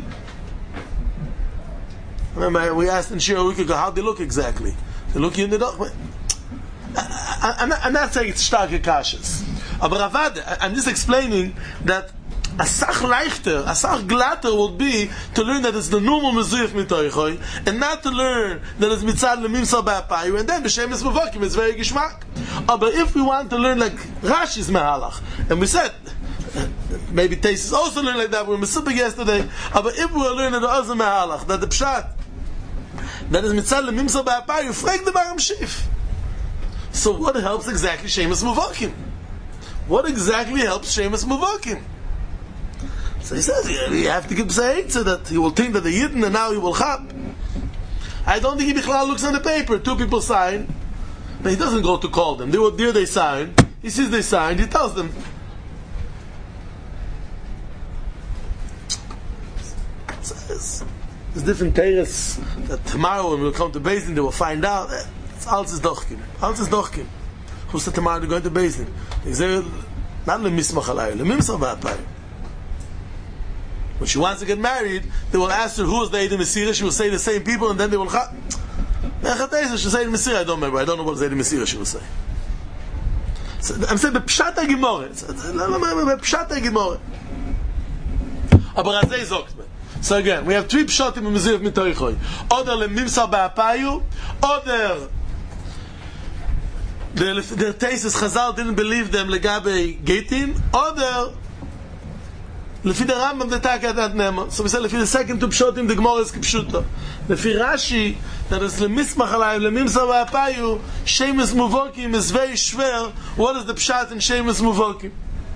Remember, we asked in Shira a week ago, how they look exactly? They look Yidden, they don't. I'm not saying it's starke kashas. Aber Avad, I'm just explaining that a sach leichter, a sach glatter would be to learn that it's the normal mezuyach mitoichoi, and not to learn that it's mitzad lemimsar ba'apayu, and then b'shemes muvokim is very gishmak. But if we want to learn like Rashi's mehalach, and we said maybe Taisus also learned like that. We were mesupik yesterday. But if we were learning the other mehalach, that the pshat that is mitzad lemimsar ba'apayu, frag the Maram Shif. So what helps exactly Shemes Muvokim? What exactly helps Shemes Muvokim? So he says, you have to give Psa'it so that he will think that they're Yidden and now he will chap. I don't think he Bichlal looks on the paper. Two people sign, but he doesn't go to call them. They were there, they signed. He sees they signed, he tells them. So there's different teiras that tomorrow when we'll come to Beis Din, they will find out that it's alles is dochkim. Alles is dochkim. Who said tomorrow they're going to Beis Din? They say, not lemismach alai, lemimsar ba'apayu. When she wants to get married, they will ask her who is the Eidem Mesirah. She will say the same people, and then they will she'll say Mesirah. I don't remember. I don't know what Eidem Mesirah she will say. So, I'm saying Pshat HaGemorah. Pshat HaGemorah. Aber Azay zogt me. So again, we have three Pshatim in Mesirah Mitoichoi. Oder lemimsar ba'apayu, oder the Taisus Chazal didn't believe them legabe Geitin, oder Lefi the Rambam the Taka that Nema. So we say lefi the second two Pshotim the Gemara is Kipshuta. Lefi Rashi that is lemismach alayim lemimsar ba'apayu Shemes Muvokim is very schwer. What is the Pshat in Shemes Muvokim?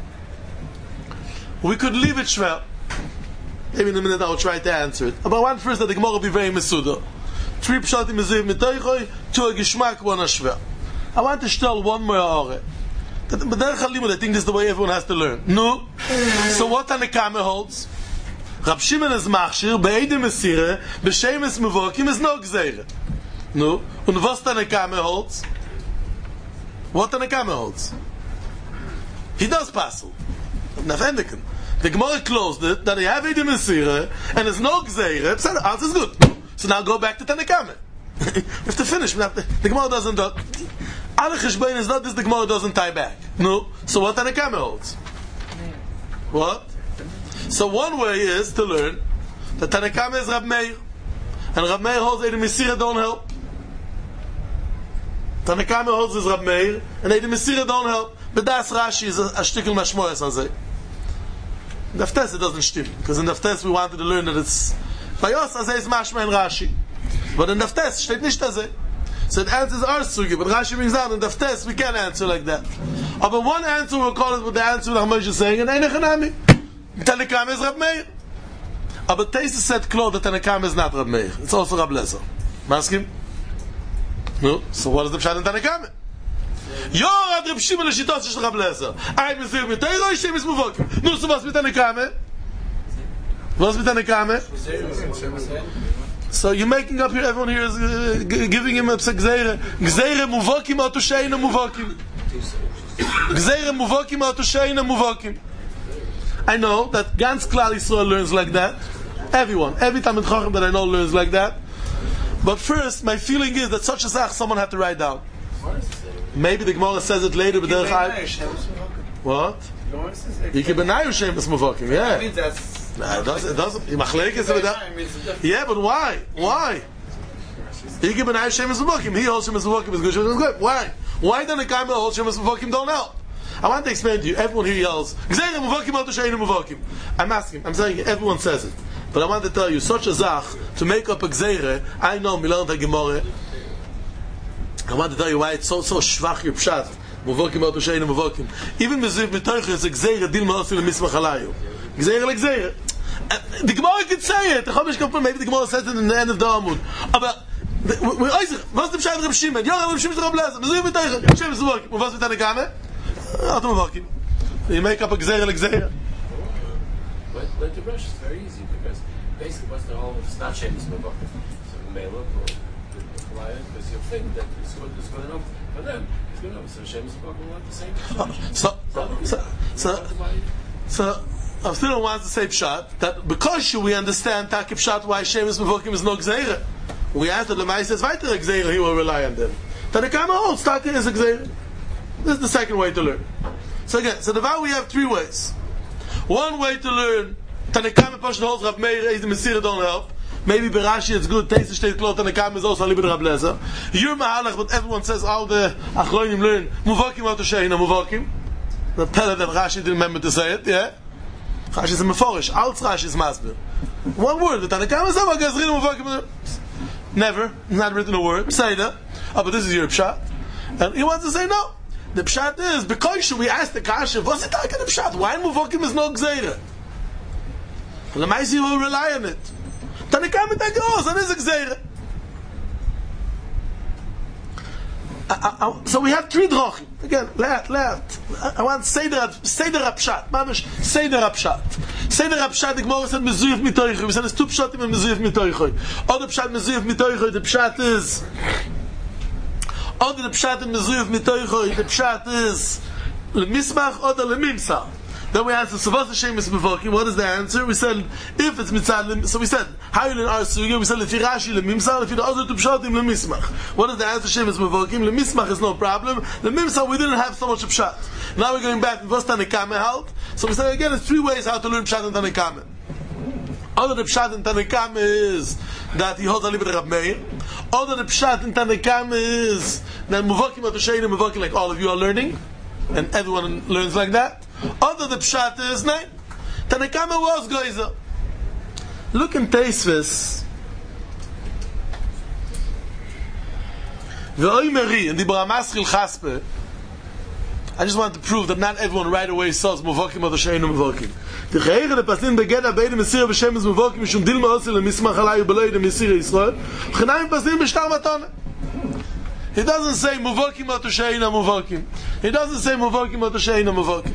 We could leave it schwer. Maybe in a minute I will try to answer it. But I want first that the Gemara will be very mesuda. Three Pshatim is mitoichoi, two a gishmak, one a schwer. I want to tell one more ore. But I think this is the way everyone has to learn. No. So what Tanakame holds? Rab Shimon is machshir, be'edim mesireh, b'shemes muvokim is no gzeire. No. And what Tanakame holds? What Tanakame holds? He does passel. Nafendiken. The Gemara closed it, that they have edim mesireh, and there's no gzeire, so the answer is good. So now go back to Tanakame. We have to finish. The Gemara doesn't do. Alle Cheshbein is not this, the Gemara doesn't tie back. No. So what Tanakame holds? What? So one way is to learn that Tanakame is Rab Meir. And Rab Meir holds Eidem Mesirah don't help. Tanakame holds is Rab Meir, and Eidem Mesirah don't help. But that's Rashi is a shtickle mashmoyas on say. In Daftes it doesn't stim. Because in Daftes we wanted to learn that it's by us as is mashma in Rashi. But in Daftes steht nicht as so it answers our sugi, but Rashi brings out in Daftes we can't answer like that. But one answer we'll call it with the answer that Moshe is saying, and Einach Hanami. Tanakame is Rab Meir. But Taisus said Klo that Tanakame is not Rab Meir. It's also Rab Lezer. Maskim? No? So what is the Pshat in Tanakame? Yorad Reb Shimon Leshitos is Rab Lezer. I Mesir mit Teiro, Shem is Muvokim. No, so was mit Tanakame? Was mit Tanakame? So you're making up here, everyone here is giving him a Gzeire. Gzeire Muvokim Atusheina Muvokim. Gzeire Muvokim Atusheina Muvokim. I know that Gans Klal Yisrael learns like that. Everyone. Every time in Chacham that I know learns like that. But first, my feeling is that such a sach someone had to write down. Maybe the Gemara says it later, but what? Yike benayu shemes muvakim. Yeah. I mean that's. Nah, it doesn't. Yeah, but why? Why? Yike benayu shemes muvakim. He holds shemes muvakim is good. Why? Why then the guy who holds shemes muvakim don't help? I want to explain to you. Everyone here yells, "Gzeira muvakim al t'sheinu muvakim." I'm asking. I'm saying everyone says it, but I want to tell you, such a zach to make up a gzeira. I know Milan Gemara. I want to tell you why it's so schwach your pshat. Muvakim al t'sheinu muvakim. Even meziv mitoich is a gzeira dil ma'asil mismach alayu. Gzeira like gzeira. The Gemara could say it. Maybe the Gemara says it in the end of the Amud. But was the pshat Reb Shimon? Ja, Reb Shimon Reb Lezer. Meziv mitoich. Hashem is muvakim. Was with Tanakame? You make up a gzeira like gzeira. But the brush is very easy because basically what's the whole it's not Shemus Muvakim. So Mela or the client, because you think that it's good enough for them. It's good enough. So Shemus Muvakim want the same. So I still don't want to say pshat that because we understand Taki pshat why Shemus Muvakim is no gzeira. We asked that the Ma'aseh is weiter gzeira, he will rely on them. Tanakama holds Taki is a gzeira. This is the second way to learn. So again, so the vow we have three ways. One way to learn, Tanakam Pashan holds Rab Meir, the Messiah don't help. Maybe Berashi it's good, Teisa State Klot, Tanakam is also a little bit Rab Lezer. You're Mahalach, but everyone says all the Achronim learn, Muvakim out to Sheina, Muvakim. The teller that Rashi didn't remember to say it, yeah? Rashi is a Meforish, Alts Rashi is Masbir. One word, the Tanakam is Ava Gazrin, Muvakim. Never, not written a word, say that. Oh, but this is your pshat. And he wants to say no. The pshat is, because we asked the kasha, what's it like in the pshat? Why muvakim is no gzeira? The Maisi will rely on it. Tanakam it goes, and is a gzeira. So we have three drochim. Again, I want Seder Rapshat. Mamish, Seder Rapshat. Seder Rapshat, the Gemara said, Mezuyef mitoichoy. We said, there's two pshatim and Mezuyef mitoichoy. Other pshat, Mezuyef mitoichoy, the pshat is... Oder the pshat in Mezuyef mitoichoy, the pshat is lemismach oder lemimsa. Then we answered, so what's the shame is mevokim? What is the answer? We said, if it's mitzad, so we said, how you learn our sugya? We said, lefi Rashi lemimsa, lefi the other two pshatim lemismach. What is the answer? Shame is mevokim. Lemismach is no problem. Lemimsa, we didn't have so much of pshat. Now we're going back to what's Tanakame held. So we said again, there's three ways how to learn pshat in Tanakame. Other the pshat in Tanakame is that he holds a little bit of Rab Meir. Other the pshat in Tanakame is that muvakim at the sheina muvakim like all of you are learning, and everyone learns like that. Other the pshat is no. Tanakame was geiser. Look in Teisves. Ve'oimeri in the Bramaschil Chaspe. I just want to prove that not everyone right away says muvakim or the sheinu muvakim. The chayre the pasin begeda beide mesir b'shemes muvakim mishum dil ma'osil lemismach alay u'beloi de mesir Yisrael. Ch'naim pasin b'shtar matana. He doesn't say muvakim or the sheinu muvakim. He doesn't say muvakim or the sheinu muvakim.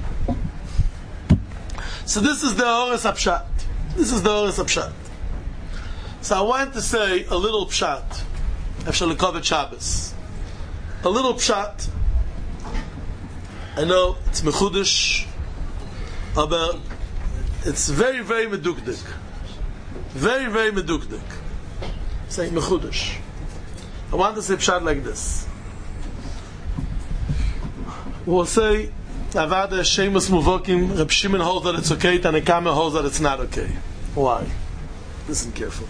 So this is the Oris Apshat. This is the Oris Apshat. So I want to say a little pshat. After Lekovat Shabbos. A little pshat. I know it's mechudish, but it's very, very medukdik. Very, very medukdik. Say mechudish. I want to say pshat like this. We'll say, Avada Shemus Muvokim, Reb Shimon holds that it's okay, Tanakame holds that it's not okay. Why? Listen carefully.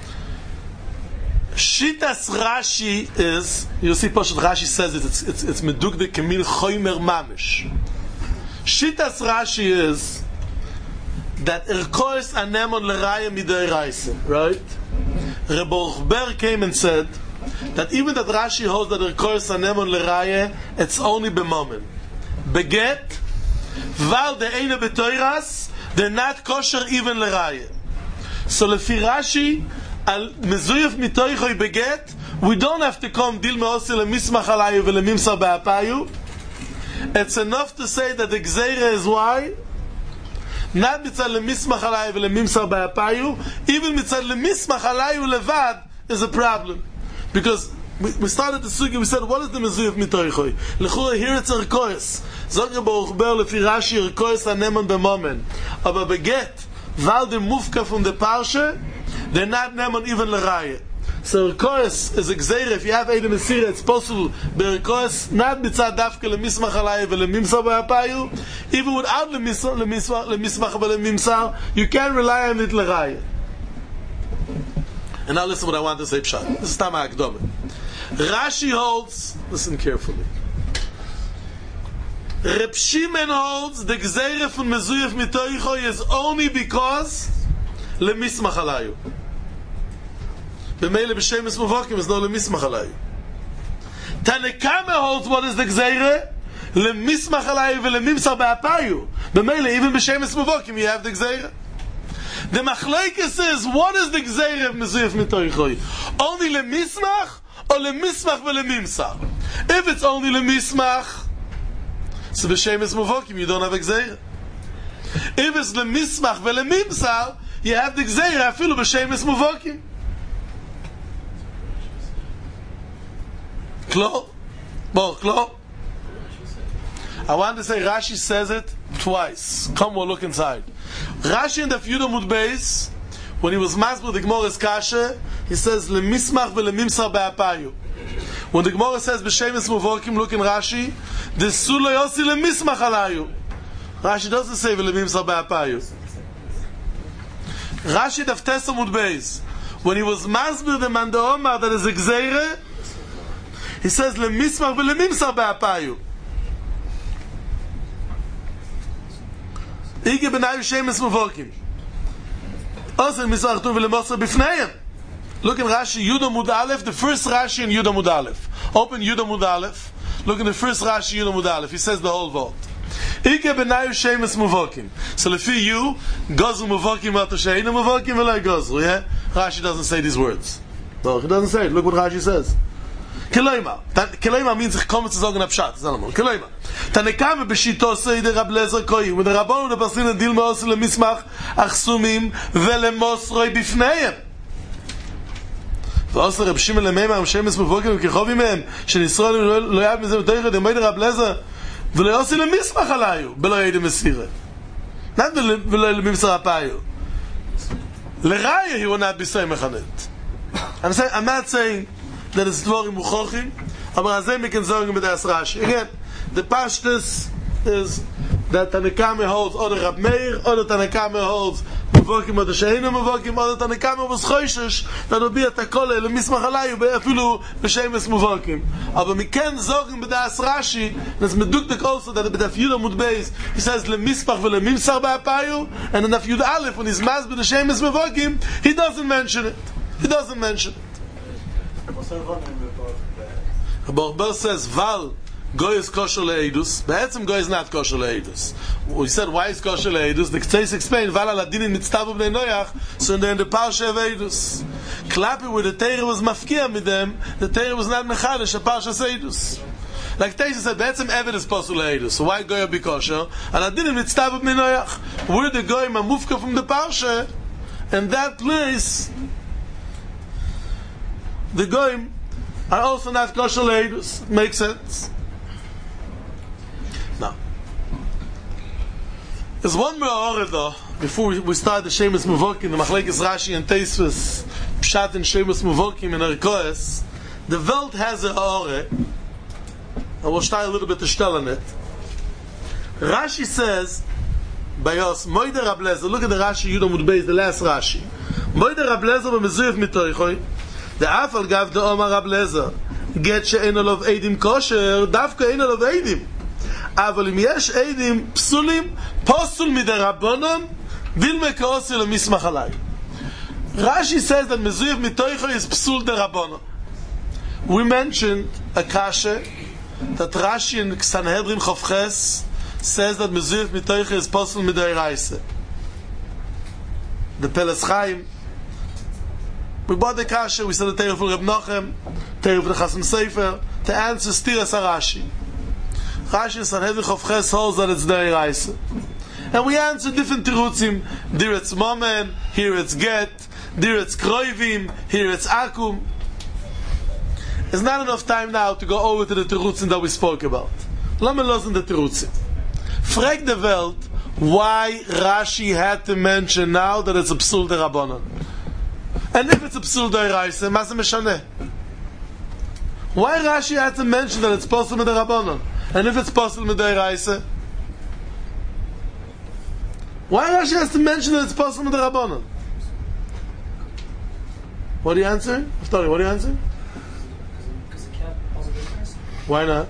Shitas Rashi is, you see Poshet Rashi says it's medukdik kemil choymer mamish. Shitas Rashi is that erkois anemon leraya midei raise, right? Reb Ochber came and said that even that Rashi holds that erkois anemon leraya, it's only b'momen. Beget, val de eine betoiras, they're not kosher even leraya. So lefi Rashi, al mezuyef mitoichoy beget, we don't have to come dil meosi lemismach alayu velemimsa be'apayu. It's enough to say that the gzeira is why? Not mitzad lemismach alayu velemimsa be'apayu, even mitzad lemismach alayu levad is a problem. Because we started the sugi, we said, what is the mezuyef mitoichoy? Lechura, here it's a rekoyes. Zog Reb Ochber lefi Rashi rekoyes anemon b'momen. Aber beget, weil der Mufka von der Parsche, they're not neman even l'raya. So Rekois is a gzeira, if you have Eidem Mesira, it's possible, but Rekois, not mitzad dafke lemismach alaya velemimsar ba'apayu, even without lemismach velemimsar, you can rely on it l'raya. And now listen what I want to say, Pshat. This is Tama Akdome. Rashi holds, listen carefully. Reb Shimon holds the gzeira from Mezuyef mitoicho is only because lemismach alayu. B'meile b'shemes muvakim is no lemismach alayu. Tanekama holds what is the gzeira? Lemismach alayu velemimsar ba'apayu. B'meile even b'shemes muvakim you have the gzeira. The machlekes says what is the gzeira of Mezuyef mitoicho? Only lemismach or lemismach velemimsar? If it's only lemismach, so b'shemes muvakim you don't have a gzeira. If it's lemismach velemimsar, you have the gzeira afilu b'shemes muvakim. Klo? Bo, klo? I want to say Rashi says it twice. Come, we'll look inside. Rashi in the Yud Amud Beis, when he was masbir the Gemara's kasha, he says lemismach velemimsar ba'apayu. When the Gemara says b'shemes muvakim, look in Rashi, the sulo yosi lemismach alayu. Rashi doesn't say velemimsar ba'apayu. Rashi daf Tes Amud Beis, when he was masbir the Manda Omar that is a gzeira, he says lemismach velemimsar ba'apayu. Ige b'nayu shemes muvakim. Also misach tu velemosar b'fneihem. Look in Rashi Yud Amud Aleph, the first Rashi in Yud Amud Aleph. Open Yud Amud Aleph. Look in the first Rashi Yud Amud Aleph. He says the whole word. Ige b'nayu shemes muvakim. So lefi you, gozu muvakim ato she'einu muvakim v'loi gozu. Yeah? Rashi doesn't say these words. No, he doesn't say it. Look what Rashi says. Keloima. Keloima means ich komme zu sagen abschat. Keloima. Tanekame b'shito seide Rab Lezer koi. When the Rabbonu nepasin dilma osu lemismach achsumim velemosroi b'fneihem. ועושה רב שמעון למימר שמש מבוקר וכחובי מהם שניסרו לא יעד מזה מתויכה דמי דרב לזר ולא יוסי למסמך עליו בלא ידע מסירה ולא לממסר הפיו לראיה he will not be saying מכנת. I'm not saying that it's דבורים מוכוחים אבל אז הם מכן זורים בדעס רש"י. Again, the pashtus is that Tanakame holds or the Rab Meir or the Tanakame holds Muvakim or the Sheinu Muvakim or the Tanakame was choishish that will be at Takole lemismach alayu be'afilu b'shemes Muvakim. Aber we can zogen b'das Rashi that's meduktek also that b'daf Yud Amud Beis he says lemismach velemimsar ba'apayu and in daf Yud Aleph when he's mas b'shemes Muvakim he doesn't mention it. Rabbi says Val Goy is kosher le'edus. Be'etzem Goy is not kosher le'edus. We said why is kosher le'edus? The Ktseis explained Val al-Adinin mitztavu b'nei Noach, so they're in the parsha of Edus. Klapi where the Torah was mafkia with them, the Torah was not mechadish a parsha of Edus. Like Teisha said, be'etzem Eved is kosher le'edus. So why Goy be kosher? Al-Adinin mitztavu b'nei Noach. Where the Goy mamufka from the parsha, and that place, the Goyim are also not kosher le'edus. Makes sense? Now, there's one more though, before we start the Shemes Muvakim, the Machlekes Rashi and Teisvus, Pshat and Shemes Muvakim and Erkoes, the Welt has a Ore, and we'll start a little bit to stell on it. Rashi says, by us, Moide Rab Lezer, look at the Rashi Yud Amud Beis, the last Rashi. Moide Rab Lezer b'mezuyef mitoichoi, the Afal gav the Omar Rab Lezer, get she'eno lov eidim kosher, davka eno lov eidim. אבל אם יש עדים פסולים, פוסול מדי רבונון, וילמה כאוסי למסמך עליי. Rashi says that מזויף מתויכו is פסול דה רבונון. We mentioned a kasha that Rashi in Sanhedrin Chavches says that מזויף מתויכו is פוסול מדי רייסה. The Peles Chaim, we bought the kasha, we said the Teirah for Reb Nochem, Teirah for the Chasam Sefer, to answer Stiras HaRashi. Rashi Sanhedrin Chavches holds that it's Dei Raisa. And we answer different tirutzim. There it's Momen, here it's Get, there it's Kroivim, here it's Akum. There's not enough time now to go over to the tirutzim that we spoke about. Let me listen the tirutzim. Frag the Welt, why Rashi had to mention now that it's a psul derabanan. And if it's a psul deraisa, mas meshaneh. Why Rashi had to mention that it's possible derabanan? And if it's possible deraisa, why Rashi has to mention that it's possible derabanan? What do you answer? Sorry, what do you answer? Because it can't possibly be deraisa. Why not?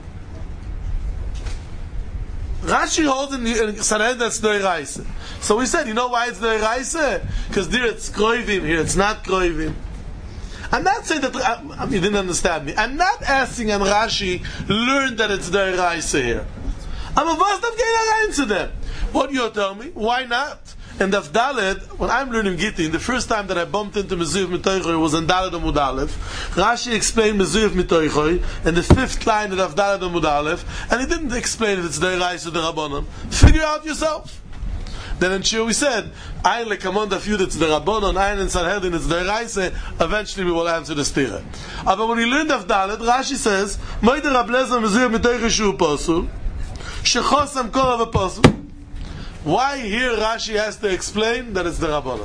Rashi holds in Sanhedrin that's deraisa. So we said, you know why it's deraisa? Because there it's kroivim, here it's not kroivim. I'm not saying that you didn't understand me. I'm not asking and Rashi learn that it's deraisa here. I'm a vast of getting to them. What you're telling me? Why not? And Daf Dalet, when I'm learning Gittin, the first time that I bumped into Mezuyev Mitoichoi was in Dalet Amud Aleph. Rashi explained Mezuyev Mitoichoi in the 5th line of Daf Dalet Amud Aleph, and he didn't explain if it's deraisa or derabanan. Figure out yourself. Then in Shir we said, Ayin lekamon daf Yud it's derabanan, Ayin in Sanhedrin it's deraisa. Eventually we will answer the stira. But when you learn Daf Dalet, Rashi says, Moider Rab Lezer Mezuyev Mitoichoi shu posul, shechosam kol av posul. Why here Rashi has to explain that it's the Rabbanon?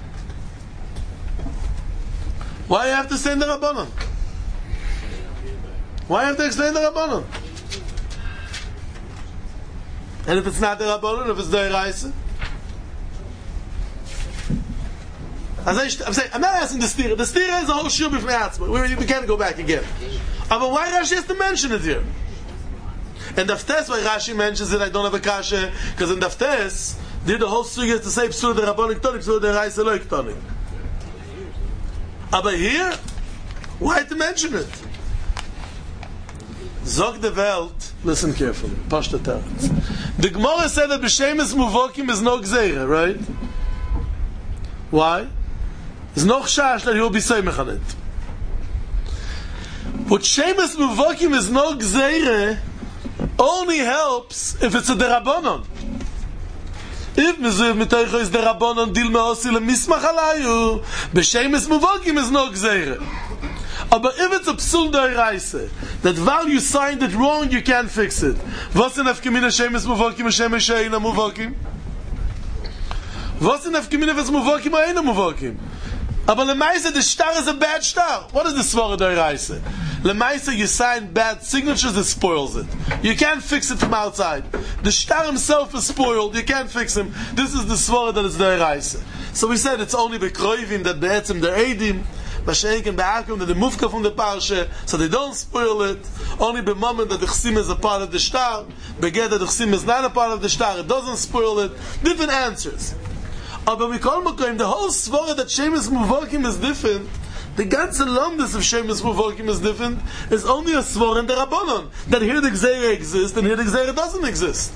Why you have to say the Rabbanon? Why you have to explain the Rabbanon? And if it's not the Rabbanon, if it's the Eraisa? I'm saying, I'm not asking the stira. The stira is a whole shir b'fnei atzma. We can't go back again. But why Rashi has to mention it here? And Daftes, why Rashi mentions it, I don't have a kasha, because in Daftes, the whole sugya is to say psul de rabbanik tonik, psul de raisa loik tonik. But here, why to mention it? Zog de Welt, listen carefully, Pashta Teretz. The Gemara said that b'shemes muvokim is no gzeira, right? Why? There's no chash that he will be seimech on it. But shemes muvokim is no gzeira only helps if it's a derabanan. If Mezuyev Mitoichoi is derabanan, dil me'osi lemismach alayu, b'shemes muvokim is no gzeira. But if it's a psul deraisa, that while you signed it wrong, you can't fix it. Was in afkemina shemes muvokim and shemes sheina muvokim? Was in afkemina if it's muvokim or eina muvokim? But lemaisa, the shtar is a bad shtar. What is the svara deraisa? Lemaisa, you sign bad signatures, it spoils it. You can't fix it from outside. The shtar himself is spoiled, you can't fix him. This is the svara that is deraisa. So we said it's only bekroivim that be'etzim the edim, b'sheik and be'akum that the mufka from the parsha, so they don't spoil it. Only b'moment that the chsim is a part of the shtar, beged that the chsim is not a part of the shtar, it doesn't spoil it. Different answers. But we call Mokoim, the whole svara that shemes muvokim is different, the ganze lomdus of shemes muvokim is different, is only a svara in the Rabbanon, that here the gzeira exists and here the gzeira doesn't exist.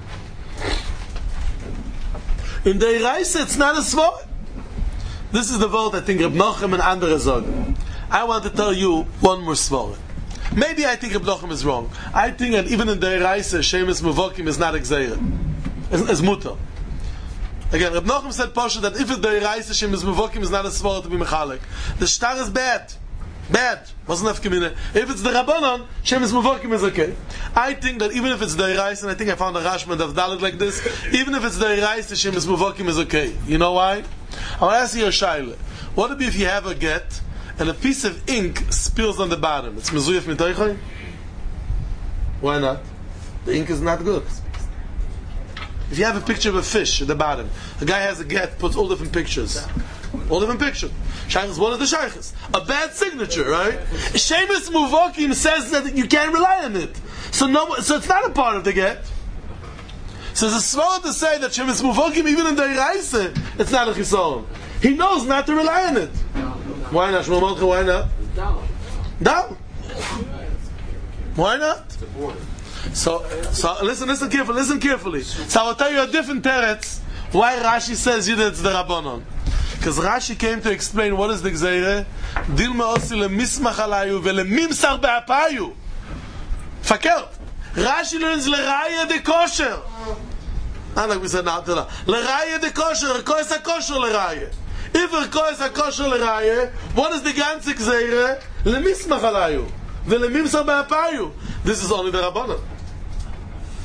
In the Eraisa it's not a svara. This is the word I think Reb Nochem and andere sagen. I want to tell you one more svara. Maybe I think Reb Nochem is wrong. I think that even in the Eraisa shemes muvokim is not a gzeira. It's mutter. Again, Reb Nochem said Pasha that if it's the Eraisa Shem is Muvokim is not a svara to be mechalek. The shtar is bad. Bad. Wasn't enough community. If it's the Rabbanon, Shem is Muvokim is okay. I think that even if it's the Eraisa, and I think I found a Rashman of Dalit like this, even if it's the Eraisa Shem is Muvokim is okay. You know why? I'll ask you a shaila. What if you have a get and a piece of ink spills on the bottom? It's Mezuyev Mitoichoi? Why not? The ink is not good. If you have a picture of a fish at the bottom, a guy has a get, puts all different pictures. All different pictures. Shaykh is one of the shaykhs. A bad signature, right? Shemes Muvokim says that you can't rely on it. So it's not a part of the get. So it's a svara to say that Shemes Muvokim, even in the Eraisa, it's not a chisaron. He knows not to rely on it. Why not? Shmuel Malcha, why not? Down. Why not? So listen carefully. So I'll tell you a different teretz why Rashi says that it's the Rabbanon. Because Rashi came to explain what is the Gzeire. Dil me'osi lemismach alayu velemimsar be'apayu. Fakert. Rashi learns leraya de kosher. Like we said now, leraya de kosher, rekois ha-kosher leraya. If rekois ha-kosher leraya, what is the ganze Gzeire? Lemismach alayu velemimsar be'apayu. This is only the Rabbanon.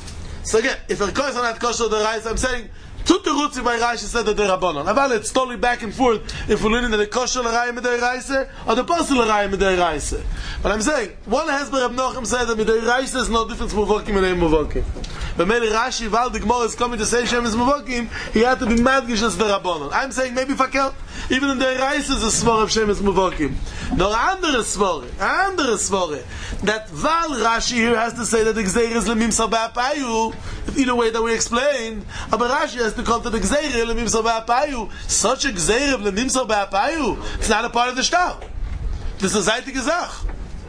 So again, if a kois on that kosher the rice, I'm saying Tuterutzi by Rashi said that the Rabbanon. Aval it's totally back and forth if we're learning that the kosher l'rayim midei raisa or the pasul l'rayim midei raisa. But I'm saying one hesber Reb Nochem said that midei raisa is no difference muvokim and ein muvokim. But maybe Rashi while the Gemara is coming to say Shem is muvokim, he had to be madgish as the Rabbanon. I'm saying maybe fakel even in the raisa is a svor of Shem is muvokim. No andere svore that Val Rashi here has to say that the gzeir is lemimsa ba'apayu. Either way that we explained, but Rashi has to come to the gzeir lemimsa ba'apayu. Such a gzeir lemimsa ba'apayu, it's not a part of the shtar. This is zeitige Zach.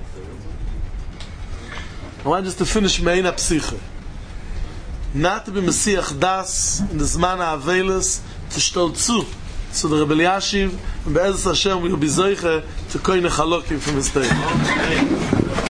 I want just to finish Meina Psiche. Not to be Messiach Das in the Zman HaAvelis to stolzu. So the Rebbe Eliashiv and Be'ezus Hashem will be zoiche to koine chalokim from his day.